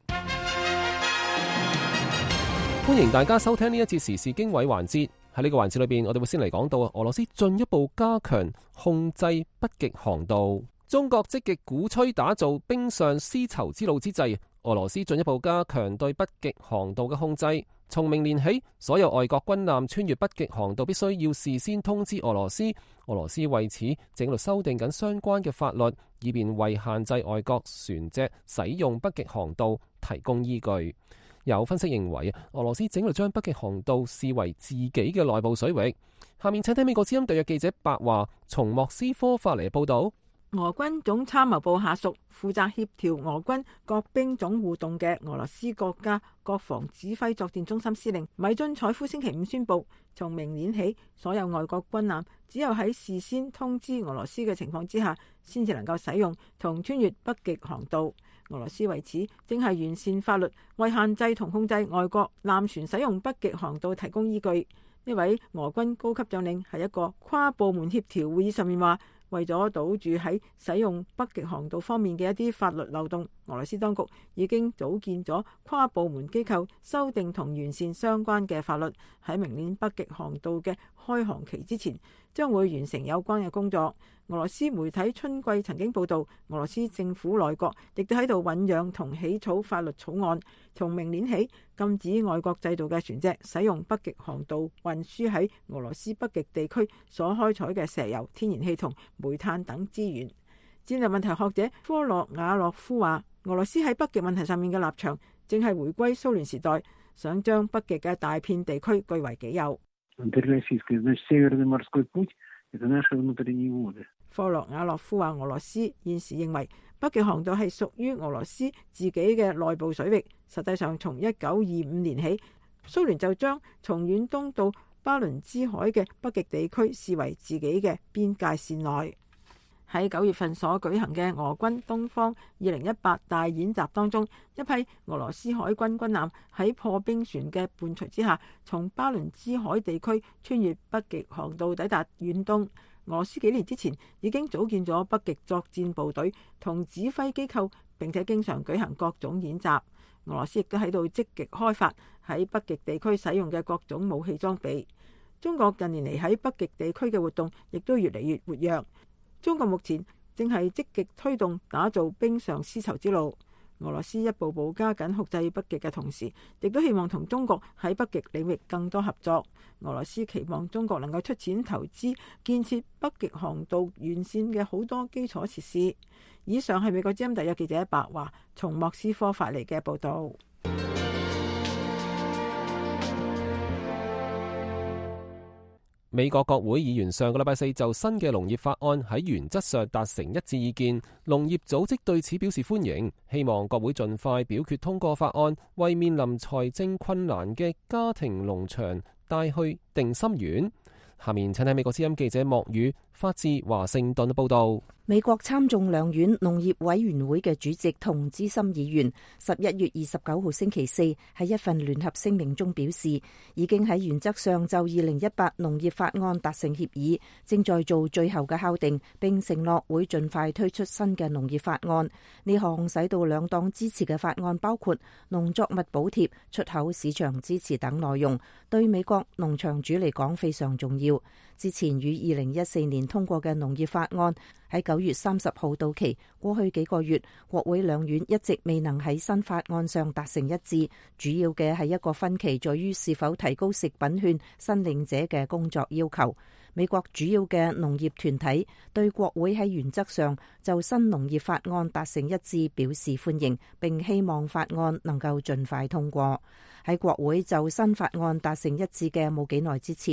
歡迎大家收聽呢一節時事經緯環節。喺呢個環節裏邊，我哋會先嚟講到俄羅斯進一步加強控制北極航道。中國積極鼓吹打造冰上絲綢之路之際，俄羅斯進一步加強對北極航道嘅控制。從明年起，所有外國軍艦穿越北極航道必須要事先通知俄羅斯。俄羅斯為此正喺度修訂緊相關嘅法律，以便為限制外國船隻使用北極航道提供依據。有分析認為，俄羅斯正喺度將北極航道視為自己嘅內部水域。下面請聽美國之音特約記者白華從莫斯科發嚟報道。 俄軍總參謀部下屬負責協調俄軍各兵種互動嘅俄羅斯國家國防指揮作戰中心司令米津采夫星期五宣布，從明年起，所有外國軍艦只有喺事先通知俄羅斯嘅情況之下，先至能夠使用同穿越北極航道。俄羅斯為此正係完善法律，為限制同控制外國艦船使用北極航道提供依據。呢位俄軍高級將領喺一個跨部門協調會議上面話，為咗堵住喺使用北極航道方面嘅一啲法律漏洞，俄羅斯當局已經組建咗跨部門機構，修訂同完善相關嘅法律。喺明年北極航道嘅開航期之前，將會完成有關嘅工作。俄羅斯媒體春季曾經報道，俄羅斯政府內閣亦都喺度醞釀同起草法律草案，從明年起禁止外國製造嘅船隻使用北極航道運輸喺俄羅斯北極地區所開採嘅石油、天然氣同煤炭等資源。戰略問題學者科洛瓦洛夫話，俄羅斯喺北極問題上面嘅立場正係回歸蘇聯時代，想將北極嘅大片地區據為己有。科洛瓦洛夫話，俄羅斯現時認為北極航道係屬於俄羅斯自己嘅內部水域。實際上，從一九二五年起，蘇聯就將從遠東到巴倫支海嘅北極地區視為自己嘅邊界線內。喺九月份所舉行嘅俄軍東方二零一八大演習當中，一批俄羅斯海軍軍艦喺破冰船嘅伴隨之下，從巴倫支海地區穿越北極航道抵達遠東。俄羅斯幾年之前已經組建咗北極作戰部隊同指揮機構，並且經常舉行各種演習。俄羅斯亦都喺度積極開發喺北極地區使用嘅各種武器裝備。中國近年嚟喺北極地區嘅活動亦都越嚟越活躍。中國目前正係積極推動打造冰上絲綢之路。俄羅斯一步步加緊控制北極嘅同時，亦都希望同中國喺北極領域更多合作。俄羅斯期望中國能夠出錢投資建設北極航道完善嘅好多基礎設施。以上係美國之音特約記者白華從莫斯科發嚟嘅報道。 美國國會議員上個禮拜四就新嘅農業法案喺原則上達成一致意見，農業組織對此表示歡迎，希望國會盡快表決通過法案，為面臨財政困難嘅家庭農場帶去定心丸。下面請睇美國之音記者莫宇發自華盛頓嘅報道。 美國參眾兩院農業委員會嘅主席同資深議員十一月二十九號星期四喺一份聯合聲明中表示，已經喺原則上就二零一八農業法案達成協議，正在做最後嘅敲定，並承諾會盡快推出新嘅農業法案。呢項使到兩黨支持嘅法案包括農作物補貼、出口市場支持等內容，對美國農場主嚟講非常重要。之前於二零一四年通過嘅農業法案喺九月三十號到期，過去幾個月國會兩院一直未能喺新法案上達成一致，主要嘅係一個分歧在於是否提高食品券申領者嘅工作要求。美國主要嘅農業團體對國會喺原則上就新農業法案達成一致表示歡迎，並希望法案能夠盡快通過。喺國會就新法案達成一致嘅冇幾耐之前，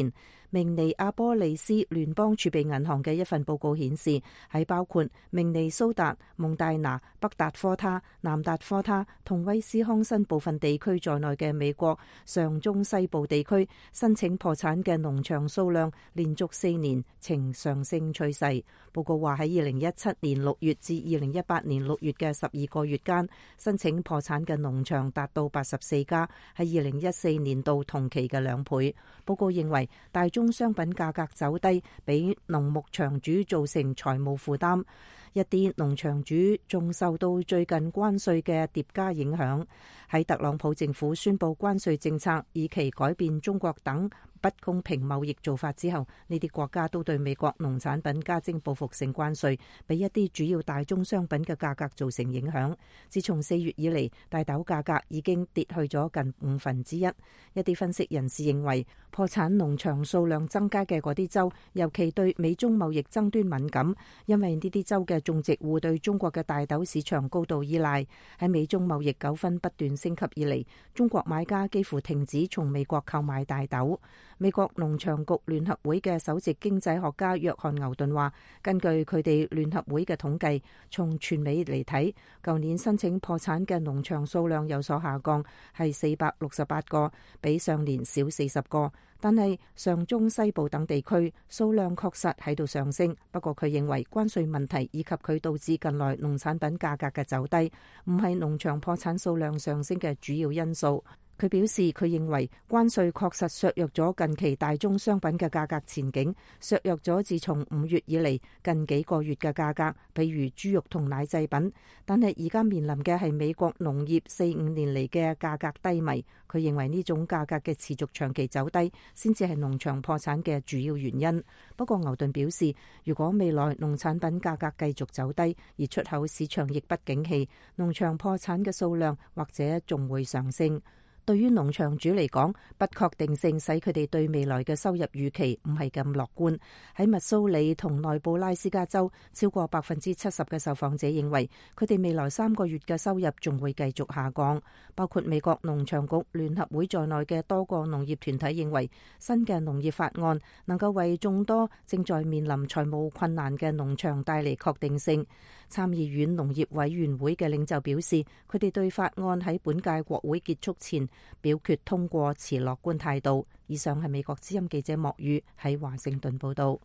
明尼阿波利斯聯邦儲備銀行嘅一份報告顯示，喺包括明尼蘇達、蒙大拿、北達科他、南達科他同威斯康辛部分地區在內嘅美國上中西部地區申請破產嘅農場數量連續四年呈上升趨勢。報告話喺二零一七年六月至二零一八年六月嘅十二個月間，申請破產嘅農場達到八十四家，喺二零一四年度同期嘅兩倍。報告認為大宗商品價格走低，俾農牧場主造成財務負擔。一啲農場主仲受到最近關稅嘅疊加影響。喺特朗普政府宣布關稅政策以期改變中國等不公平貿易做法之後，呢啲國家都對美國農產品加徵報復性關稅，俾一啲主要大宗商品嘅價格造成影響。自從四月以嚟，大豆價格已經跌去咗近五分之一。一啲分析人士認為，破產農場數量增加嘅嗰啲州，尤其對美中貿易爭端敏感，因為呢啲州嘅種植戶對中國嘅大豆市場高度依賴。喺美中貿易糾紛不斷升級以嚟，中國買家幾乎停止從美國購買大豆。美國農場局聯合會嘅首席經濟學家約翰牛頓話，根據佢哋聯合會嘅統計，從全美嚟睇，舊年申請破產嘅農場數量有所下降，係四百六十八個，比上年少四十個。但係上中西部等地區數量確實喺度上升。不過佢認為關稅問題以及佢導致近來農產品價格嘅走低，唔係農場破產數量上升嘅主要因素。佢表示，佢認為關稅確實削弱咗近期大宗商品嘅價格前景，削弱咗自從五月以嚟近幾個月嘅價格，譬如豬肉同奶製品。但係而家面臨嘅係美國農業四五年嚟嘅價格低迷。佢認為呢種價格嘅持續長期走低，先至係農場破產嘅主要原因。不過牛頓表示，如果未來農產品價格繼續走低，而出口市場亦不景氣，農場破產嘅數量或者仲會上升。對於農場主嚟講，不確定性使佢哋對未來嘅收入預期唔係咁樂觀。喺密蘇里同內布拉斯加州，超過百分之七十嘅受訪者認為，佢哋未來三個月嘅收入仲會繼續下降。包括美國農場局聯合會在內嘅多個農業團體認為，新嘅農業法案能夠為眾多正在面臨財務困難嘅農場帶嚟確定性。參議院農業委員會嘅領袖表示，佢哋對法案喺本屆國會結束前表決通過持樂觀態度。以上係美國之音記者莫宇喺華盛頓報道。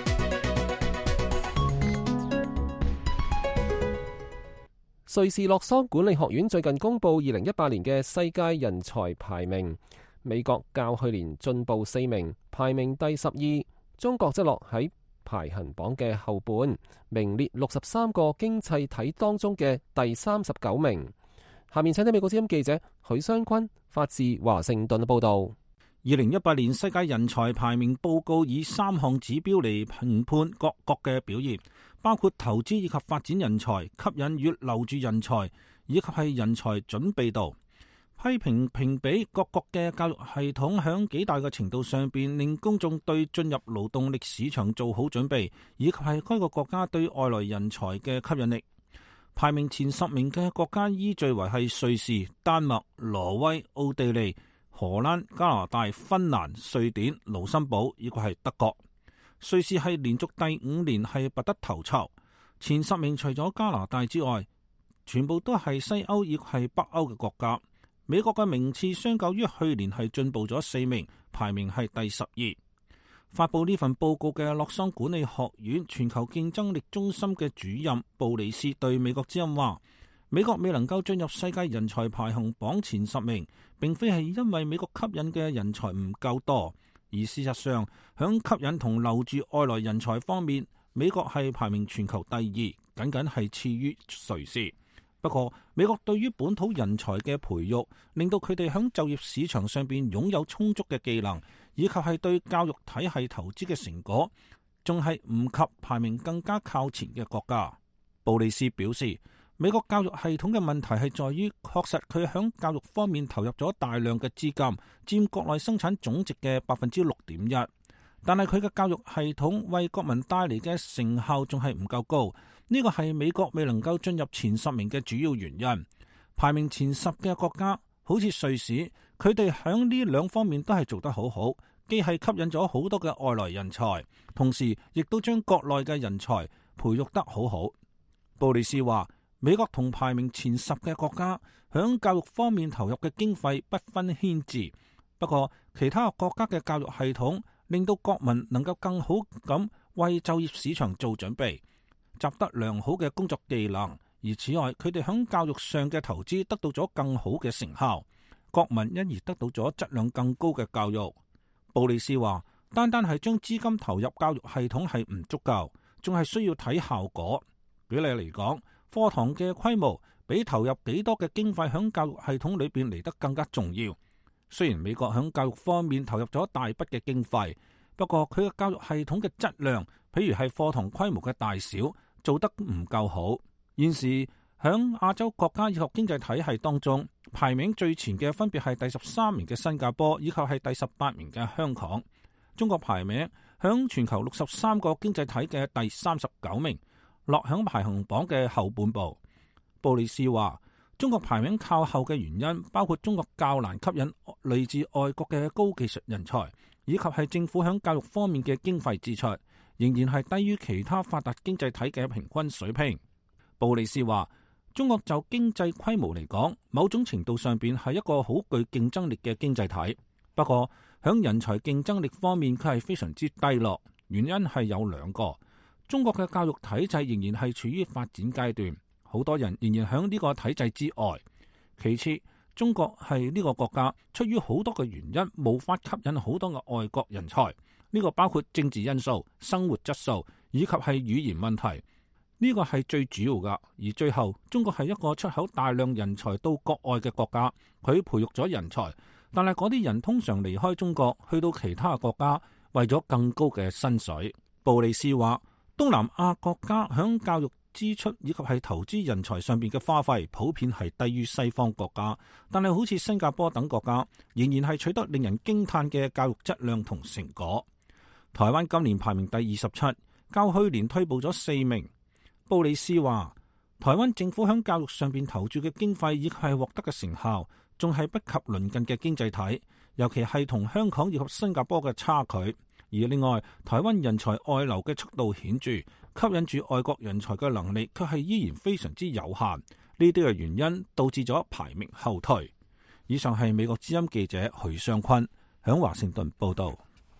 瑞士洛桑管理學院最近公布二零一八年嘅世界人才排名，美國較去年進步四名，排名第十二，中國則落喺排行榜嘅後半，名列六十三個經濟體當中嘅第三十九名。下面請聽美國之音記者許湘坤發自華盛頓嘅報道。 二零一八年世界人才排名報告以三項指標嚟評判各國嘅表現，包括投資以及發展人才、吸引與留住人才，以及係人才準備度。批評評比各國嘅教育系統響幾大嘅程度上邊令公眾對進入勞動力市場做好準備，以及係該個國家對外來人才嘅吸引力。排名前十名嘅國家依序為係瑞士、丹麥、挪威、奧地利、荷蘭、加拿大、芬蘭、瑞典、盧森堡以及係德國。瑞士係連續第五年係拔得頭籌，前十名除咗加拿大之外，全部都係西歐以及係北歐嘅國家。美國嘅名次相較於去年係進步咗四名，排名係第十二。發佈呢份報告嘅洛桑管理學院全球競爭力中心嘅主任布里斯對美國之音話，美國未能夠進入世界人才排行榜前十名，並非係因為美國吸引嘅人才唔夠多，而事實上響吸引同留住外來人才方面，美國係排名全球第二，僅僅係次於瑞士。不過，美國對於本土人才嘅培育，令到佢哋響就業市場上邊擁有充足嘅技能，以及係對教育體系投資嘅成果，仲係唔及排名更加靠前嘅國家。布里斯表示，美國教育系統嘅問題係在於，確實佢響教育方面投入咗大量嘅資金，佔國內生產總值嘅百分之六點一，但係佢嘅教育系統為國民帶嚟嘅成效仲係唔夠高。呢個係美國未能夠進入前十名嘅主要原因。排名前十嘅國家，好似瑞士，佢哋響呢兩方面都係做得好好， 既係吸引咗好多嘅外來人才，同時亦都將國內嘅人才培育得好好。布里斯話，美國同排名前十嘅國家響教育方面投入嘅經費不分軒輊，不過其他國家嘅教育系統令到國民能夠更好咁為就業市場做準備，習得良好嘅工作技能，而此外佢哋響教育上嘅投資得到咗更好嘅成效，國民因而得到咗質量更高嘅教育。布里斯話，單單係將資金投入教育系統係唔足夠，仲係需要睇效果。舉例嚟講，課堂嘅規模比投入幾多嘅經費響教育系統裏邊嚟得更加重要。雖然美國響教育方面投入咗大筆嘅經費，不過佢嘅教育系統嘅質量，譬如係課堂規模嘅大小，做得唔夠好。現時響亞洲國家以及經濟體系當中，排名最前嘅分別係第十三名嘅新加坡，以及係第十八名嘅香港。中國排名響全球六十三個經濟體嘅第三十九名，落響排行榜嘅後半部。布里斯話，中國排名靠後嘅原因包括中國較難吸引嚟自外國嘅高技術人才，以及係政府響教育方面嘅經費支出仍然係低於其他發達經濟體嘅平均水平。布里斯話，中國就經濟規模嚟講，某種程度上邊係一個好具競爭力嘅經濟體，不過響人才競爭力方面佢係非常之低落。原因係有兩個，中國嘅教育體制仍然係處於發展階段，好多人仍然響呢個體制之外。其次，中國係呢個國家出於好多嘅原因無法吸引好多嘅外國人才，呢個包括政治因素、生活質素以及係語言問題，呢個係最主要噶。而最後，中國係一個出口大量人才到國外嘅國家，佢培育咗人才，但係嗰啲人通常離開中國去到其他國家，為咗更高嘅薪水。布里斯話，東南亞國家響教育支出以及係投資人才上邊嘅花費普遍係低於西方國家，但係好似新加坡等國家仍然係取得令人驚嘆嘅教育質量同成果。台灣今年排名第二十七，較去年退步咗四名。布里斯話，台灣政府響教育上邊投注嘅經費以及係獲得嘅成效，仲係不及鄰近嘅經濟體，尤其係同香港以及新加坡嘅差距。而另外，台灣人才外流嘅速度顯著，吸引住外國人才嘅能力卻係依然非常之有限。呢啲嘅原因導致咗排名後退。以上係美國之音記者許尚坤響華盛頓報道。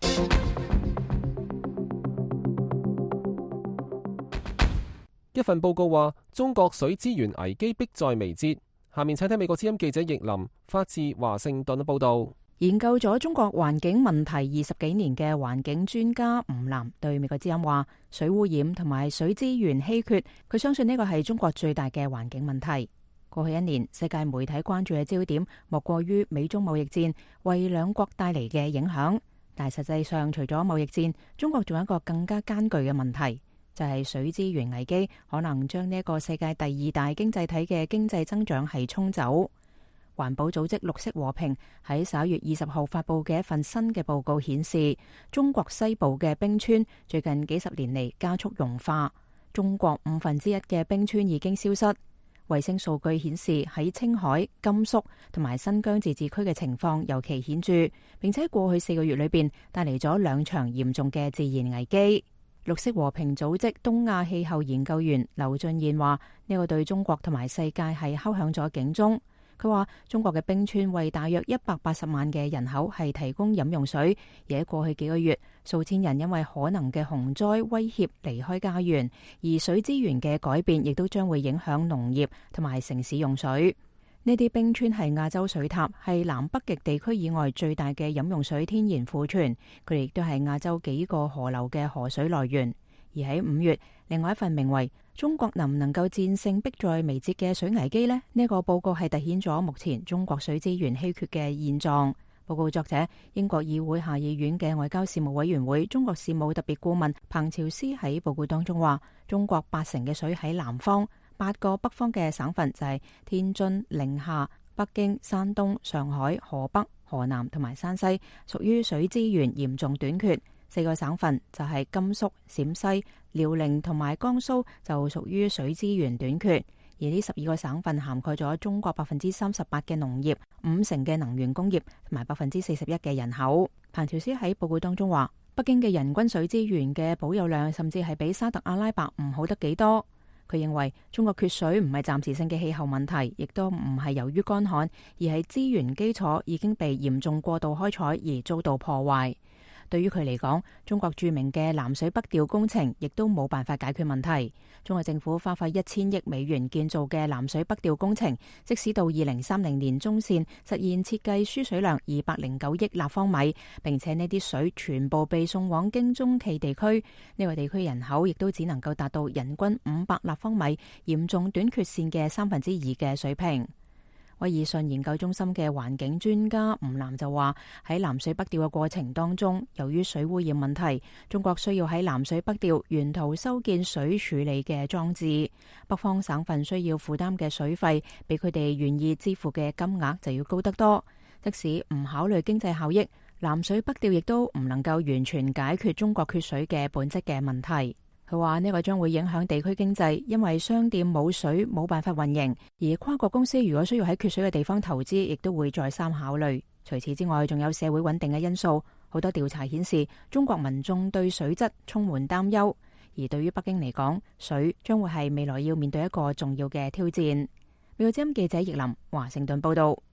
一份報告話，中國水資源危機迫在眉睫。下面請聽美國之音記者易林發自華盛頓報道。 研究咗中國環境問題二十幾年嘅環境專家吳楠對美國之音話，水污染同埋水資源稀缺，佢相信呢個係中國最大嘅環境問題。過去一年，世界媒體關注嘅焦點莫過於美中貿易戰為兩國帶嚟嘅影響，但係實際上除咗貿易戰，中國仲有一個更加艱巨嘅問題，就係水資源危機可能將呢一個世界第二大經濟體嘅經濟增長係沖走。環保組織綠色和平喺十一月二十號發佈嘅一份新嘅報告顯示，中國西部嘅冰川最近幾十年嚟加速融化，中國五分之一嘅冰川已經消失。衛星數據顯示喺青海、甘肅同埋新疆自治區嘅情況尤其顯著，並且過去四個月裏邊帶嚟咗兩場嚴重嘅自然危機。綠色和平組織東亞氣候研究員劉俊彥話：呢個對中國同埋世界係敲響咗警鐘。佢話中國嘅冰川為大約一百八十萬嘅人口係提供飲用水，而喺過去幾個月，數千人因為可能嘅洪災威脅離開家園，而水資源嘅改變亦都將會影響農業同埋城市用水。呢啲冰川係亞洲水塔，係南北極地區以外最大嘅飲用水天然庫存，佢哋亦都係亞洲幾個河流嘅河水來源。而喺五月，另外一份名為中國能唔能夠戰勝迫在眉睫嘅水危機呢？呢、這個報告係凸顯咗目前中國水資源稀缺嘅現狀。報告作者英國議會下議院嘅外交事務委員會中國事務特別顧問彭朝思喺報告當中話，中國八成嘅水喺南方，八個北方嘅省份就係天津、寧夏、北京、山東、上海、河北、河南同埋山西，屬於水資源嚴重短缺。四個省份就係甘肅、陝西、遼寧同埋江蘇就屬於水資源短缺，而而呢十二個省份涵蓋咗中國百分之三十八嘅農業、五成嘅能源工業同埋百分之四十一嘅人口。彭喬斯喺報告當中話，北京嘅人均水資源嘅保有量甚至係比沙特阿拉伯唔好得幾多。佢認為中國缺水唔係暫時性嘅氣候問題，亦都唔係由於乾旱，而係資源基礎已經被嚴重過度開採而遭到破壞。對於佢嚟講，中國著名嘅南水北調工程亦都冇辦法解決問題。中國政府花費一千億美元建造嘅南水北調工程，即使到二零三零年中線實現設計輸水量二百零九億立方米，並且呢啲水全部被送往京中冀地區，呢個地區人口亦都只能夠達到人均五百立方米，嚴重短缺線嘅三分之二嘅水平。威爾遜研究中心嘅環境專家吳南就話，喺南水北調嘅過程當中，由於水污染問題，中國需要喺南水北調沿途修建水處理嘅裝置。北方省份需要負擔嘅水費，比佢哋願意支付嘅金額就要高得多。即使唔考慮經濟效益，南水北調亦都唔能夠完全解決中國缺水嘅本質嘅問題。佢話呢個將會影響地區經濟，因為商店冇水冇辦法運營，而跨國公司如果需要喺缺水嘅地方投資，亦都會再三考慮。除此之外，仲有社會穩定嘅因素。好多調查顯示，中國民眾對水質充滿擔憂，而對於北京嚟講，水將會係未來要面對一個重要嘅挑戰。美國之音記者葉林華盛頓報道。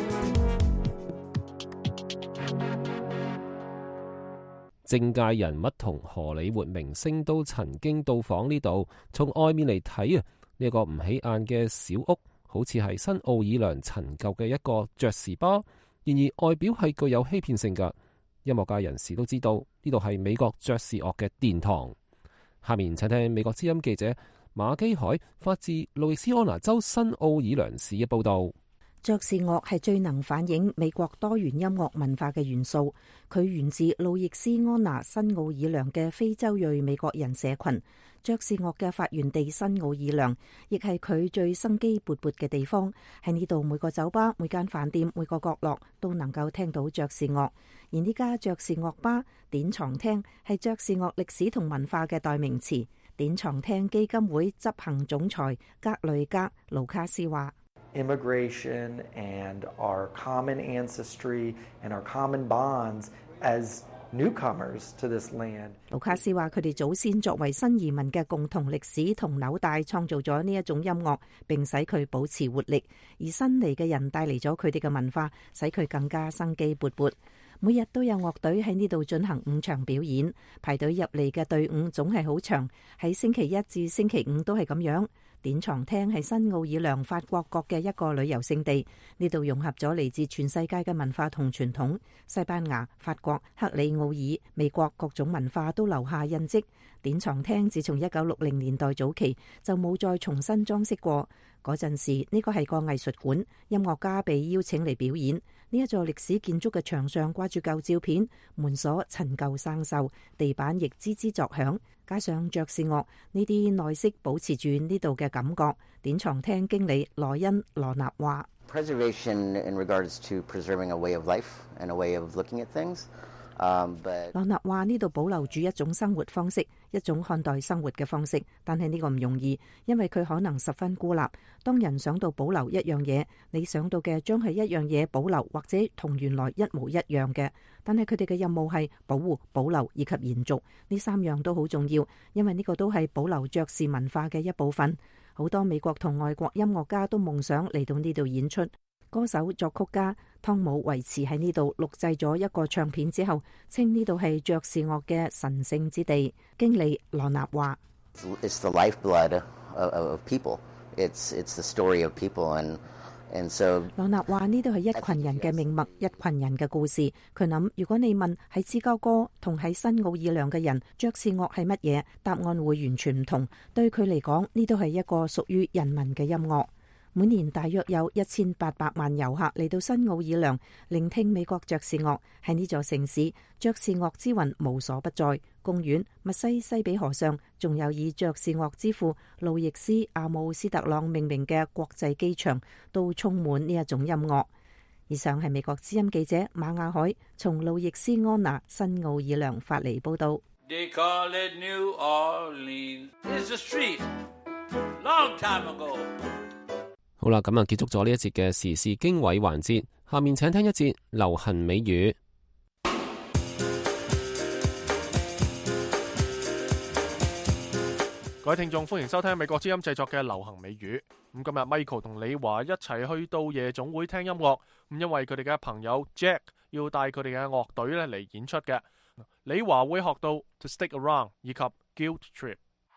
政界人物同荷里活明星都曾經到訪呢度。從外面嚟睇啊，呢個唔起眼嘅小屋，好似係新奧爾良陳舊嘅一個爵士吧。然而外表係具有欺騙性㗎。音樂界人士都知道呢度係美國爵士樂嘅殿堂。下面請聽美國之音記者馬基海發自路易斯安那州新奧爾良市嘅報導。 爵士樂係最能反映美國多元音樂文化嘅元素。佢源自路易斯安那新奧爾良嘅非洲裔美國人社群。爵士樂嘅發源地新奧爾良，亦係佢最生機勃勃嘅地方。喺呢度，每個酒吧、每間飯店、每個角落都能夠聽到爵士樂。而呢家爵士樂吧典藏廳係爵士樂歷史同文化嘅代名詞。典藏廳基金會執行總裁格雷格盧卡斯話 ：Immigration and our common ancestry and our common bonds as newcomers to this land。 盧卡斯話：佢哋祖先作為新移民嘅共同歷史同紐帶，創造咗呢一種音樂，並使佢保持活力。而新嚟嘅人帶嚟咗佢哋嘅文化，使佢更加生機勃勃。每日都有樂隊喺呢度進行五場表演，排隊入嚟嘅隊伍總係好長，喺星期一至星期五都係咁樣。典藏廳係新奧爾良法國國嘅一個旅遊勝地，呢度融合咗嚟自全世界嘅文化同傳統，西班牙、法國、克里奧爾、美國各種文化都留下印跡。典藏廳自從一九六零年代早期就冇再重新裝飾過。嗰陣時呢個係個藝術館，音樂家被邀請嚟表演。呢一座歷史建築嘅牆上掛住舊照片，門鎖陳舊生鏽，地板亦吱吱作響，加上爵士樂呢啲內飾保持住呢度嘅感覺。典藏廳經理羅恩羅納話 ：Preservation in regards to preserving a way of life and a way of looking at things。Um, but... 羅納話呢度保留住一種生活方式，一種看待生活嘅方式，但係呢個唔容易，因為佢可能十分孤立。當人想到保留一樣嘢，你想到嘅將係一樣嘢保留，或者同原來一模一樣嘅。但係佢哋嘅任務係保護、保留以及延續，呢三樣都好重要，因為呢個都係保留爵士文化嘅一部分。好多美國同外國音樂家都夢想嚟到呢度演出。歌手作曲家湯姆維茨喺呢度錄製咗一個唱片之後，稱呢度係爵士樂嘅神聖之地。經理羅納話 ：It's the lifeblood of people. It's it's the story of people and and so。 羅納話呢度係一群人嘅命脈，一群人嘅故事。佢諗，如果你問喺芝加哥同喺新奧爾良嘅人爵士樂係乜嘢，答案會完全唔同。對佢嚟講，呢度係一個屬於人民嘅音樂。每年大約有一千八百萬遊客嚟到新奧爾良聆聽美國爵士樂。喺呢座城市，爵士樂之魂無所不在。公園、密西西比河上，仲有以爵士樂之父路易斯阿姆斯特朗命名嘅國際機場，都充滿呢一種音樂。以上係美國之音記者馬亞海從路易斯安那新奧爾良發嚟報道。 They call it New Orleans. It's a street long time ago. 好啦，咁啊結束咗呢一節嘅時事經緯環節，下面請聽一節流行美語。 各位聽眾，歡迎收聽美國之音製作嘅流行美語。咁今日 Michael 同李華一齊去到夜總會聽音樂，咁因為佢哋嘅朋友 Jack 要帶佢哋嘅樂隊咧嚟演出嘅。李華會學到 To Stick Around 以及 Guilt Trip。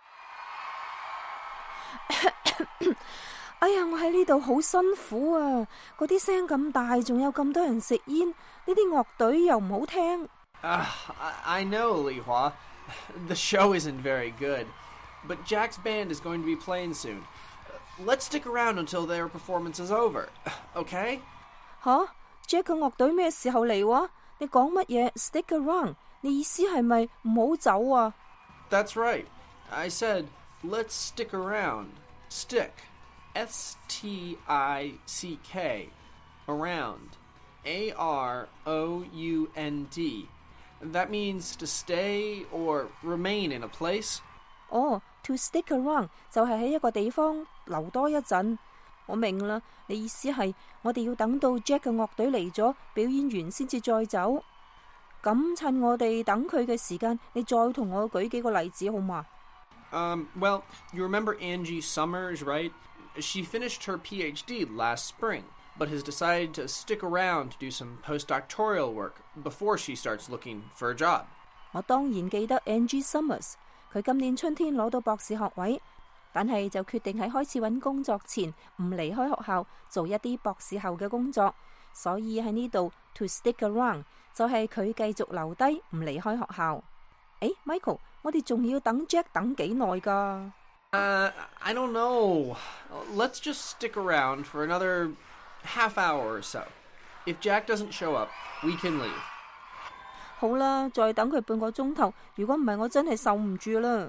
哎呀，我喺呢度好辛苦啊！嗰啲聲咁大，仲有咁多人食煙，呢啲樂隊又唔好聽。 Uh, I know, Li Hua. The show isn't very good, but Jack's band is going to be playing soon. Let's stick around until their performance is over, okay? 吓 ，Jack 嘅樂隊咩時候嚟？你講乜嘢 ？Stick around？ 你意思係咪唔好走啊？ That's right. I said, let's stick around. Stick. S T I C K. Around. A R O U N D. That means to stay or remain in a place. 哦、oh, to stick around 就係喺一個地方留多一陣。我明啦，你意思係我哋要等到 Jack 嘅樂隊嚟咗，表演完先至再走。咁趁我哋等佢嘅時間，你再同我舉幾個例子好嘛？ Um, well, you remember Angie Summers, right? She finished her P H D last spring, but has decided to stick around to do some postdoctoral work before she starts looking for a job. 我當然記得 Angie Summers， 佢今年春天攞到博士學位，但係就決定喺開始揾工作前唔離開學校，做一啲博士後嘅工作。所以喺呢度 to stick around 就係佢繼續留低唔離開學校。誒 ，Michael， 我哋仲要等 Jack 等幾耐㗎？ Uh, I don't know. Let's just stick around for another half hour or so. If Jack doesn't show up, we can leave. 好啦，再等佢半個鐘頭。如果唔係，我真係受唔住啦。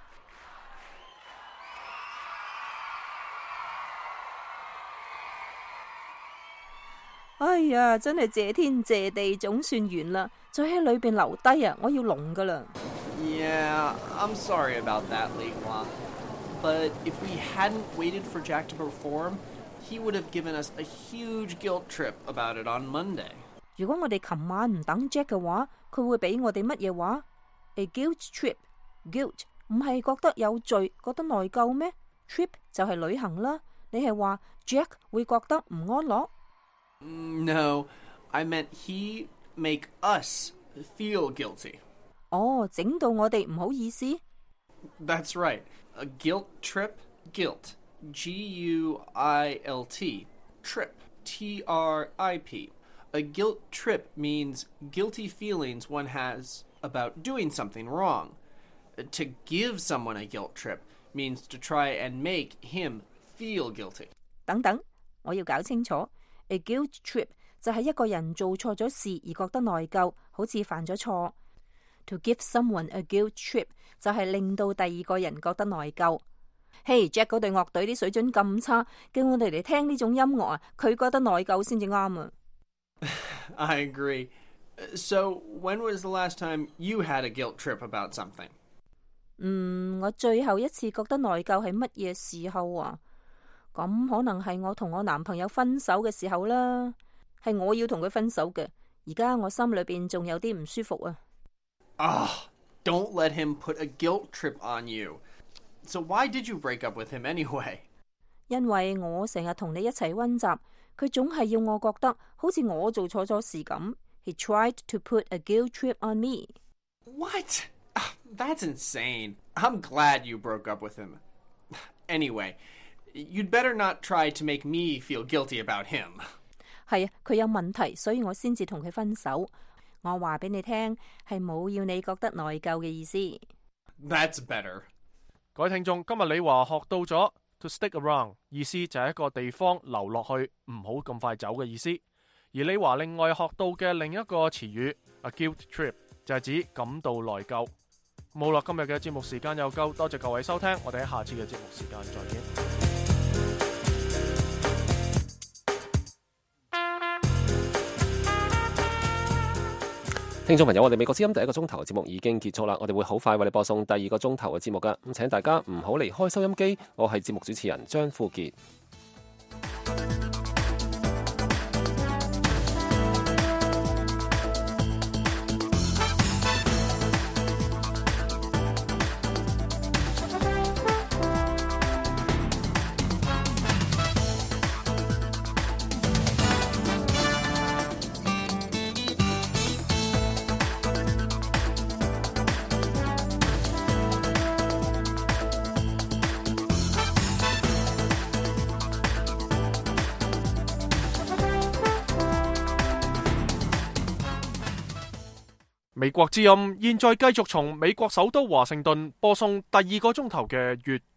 哎呀，真係謝天謝地，總算完啦。再喺裏邊留低啊，我要聾噶啦。 Yeah, I'm sorry about that, Li Hua. But if we hadn't waited for Jack to perform, he would have given us a huge guilt trip about it on Monday. 如果我哋琴晚唔等 Jack 嘅話，佢會俾我哋乜嘢話 ？A guilt trip. Guilt 唔係覺得有罪，覺得內疚咩 ？Trip 就係旅行啦。你係話 Jack 會覺得唔安樂 ？No, I meant he make us feel guilty. 哦，整到我哋唔好意思。 That's right. A guilt trip, guilt. G U I L T. Trip. T R I P. A guilt trip means guilty feelings one has about doing something wrong. To give someone a guilt trip means to try and make him feel guilty. 等等，我要搞清楚。A guilt trip 就係一個人做錯咗事而覺得內疚，好似犯咗錯。To give someone a guilt trip 就係令到第二個人覺得內疚。嘿、hey, ，Jack 嗰隊樂隊啲水準咁差，叫我哋嚟聽呢種音樂啊，佢覺得內疚先至啱啊。 I agree. So, when was the last time you had a guilt trip about something? 嗯，我最後一次覺得內疚係乜嘢時候啊？咁可能係我同我男朋友分手嘅時候啦，係我要同佢分手嘅。而家我心裏邊仲有啲唔舒服啊。 Ah, don't let him put a guilt trip on you. So why did you break up with him anyway? 因為我成日同你一齊溫習，佢總係要我覺得好似我做錯咗事咁。He tried to put a guilt trip on me. What? That's insane. I'm glad you broke up with him. Anyway, you'd better not try to make me feel guilty about him. 係啊，佢有問題，所以我先至同佢分手。我話俾你聽，係冇要你覺得內疚嘅意思。 That's better. 各位聽眾，今日李華學到咗 to stick around， 意思就係一個地方留落去，唔好咁快走嘅意思。而李華另外學到嘅另一個詞語 a guilt trip 就係指感到內疚。冇啦，今日嘅節目時間又夠，多謝各位收聽，我哋喺下次嘅節目時間再見。 聽眾朋友，我哋美國之音第一個鐘頭嘅節目已經結束啦，我哋會好快為你播送第二個鐘頭嘅節目噶，咁請大家唔好離開收音機，我係節目主持人張富傑。 美國之音現在繼續從美國首都華盛頓播送第二個鐘頭嘅粵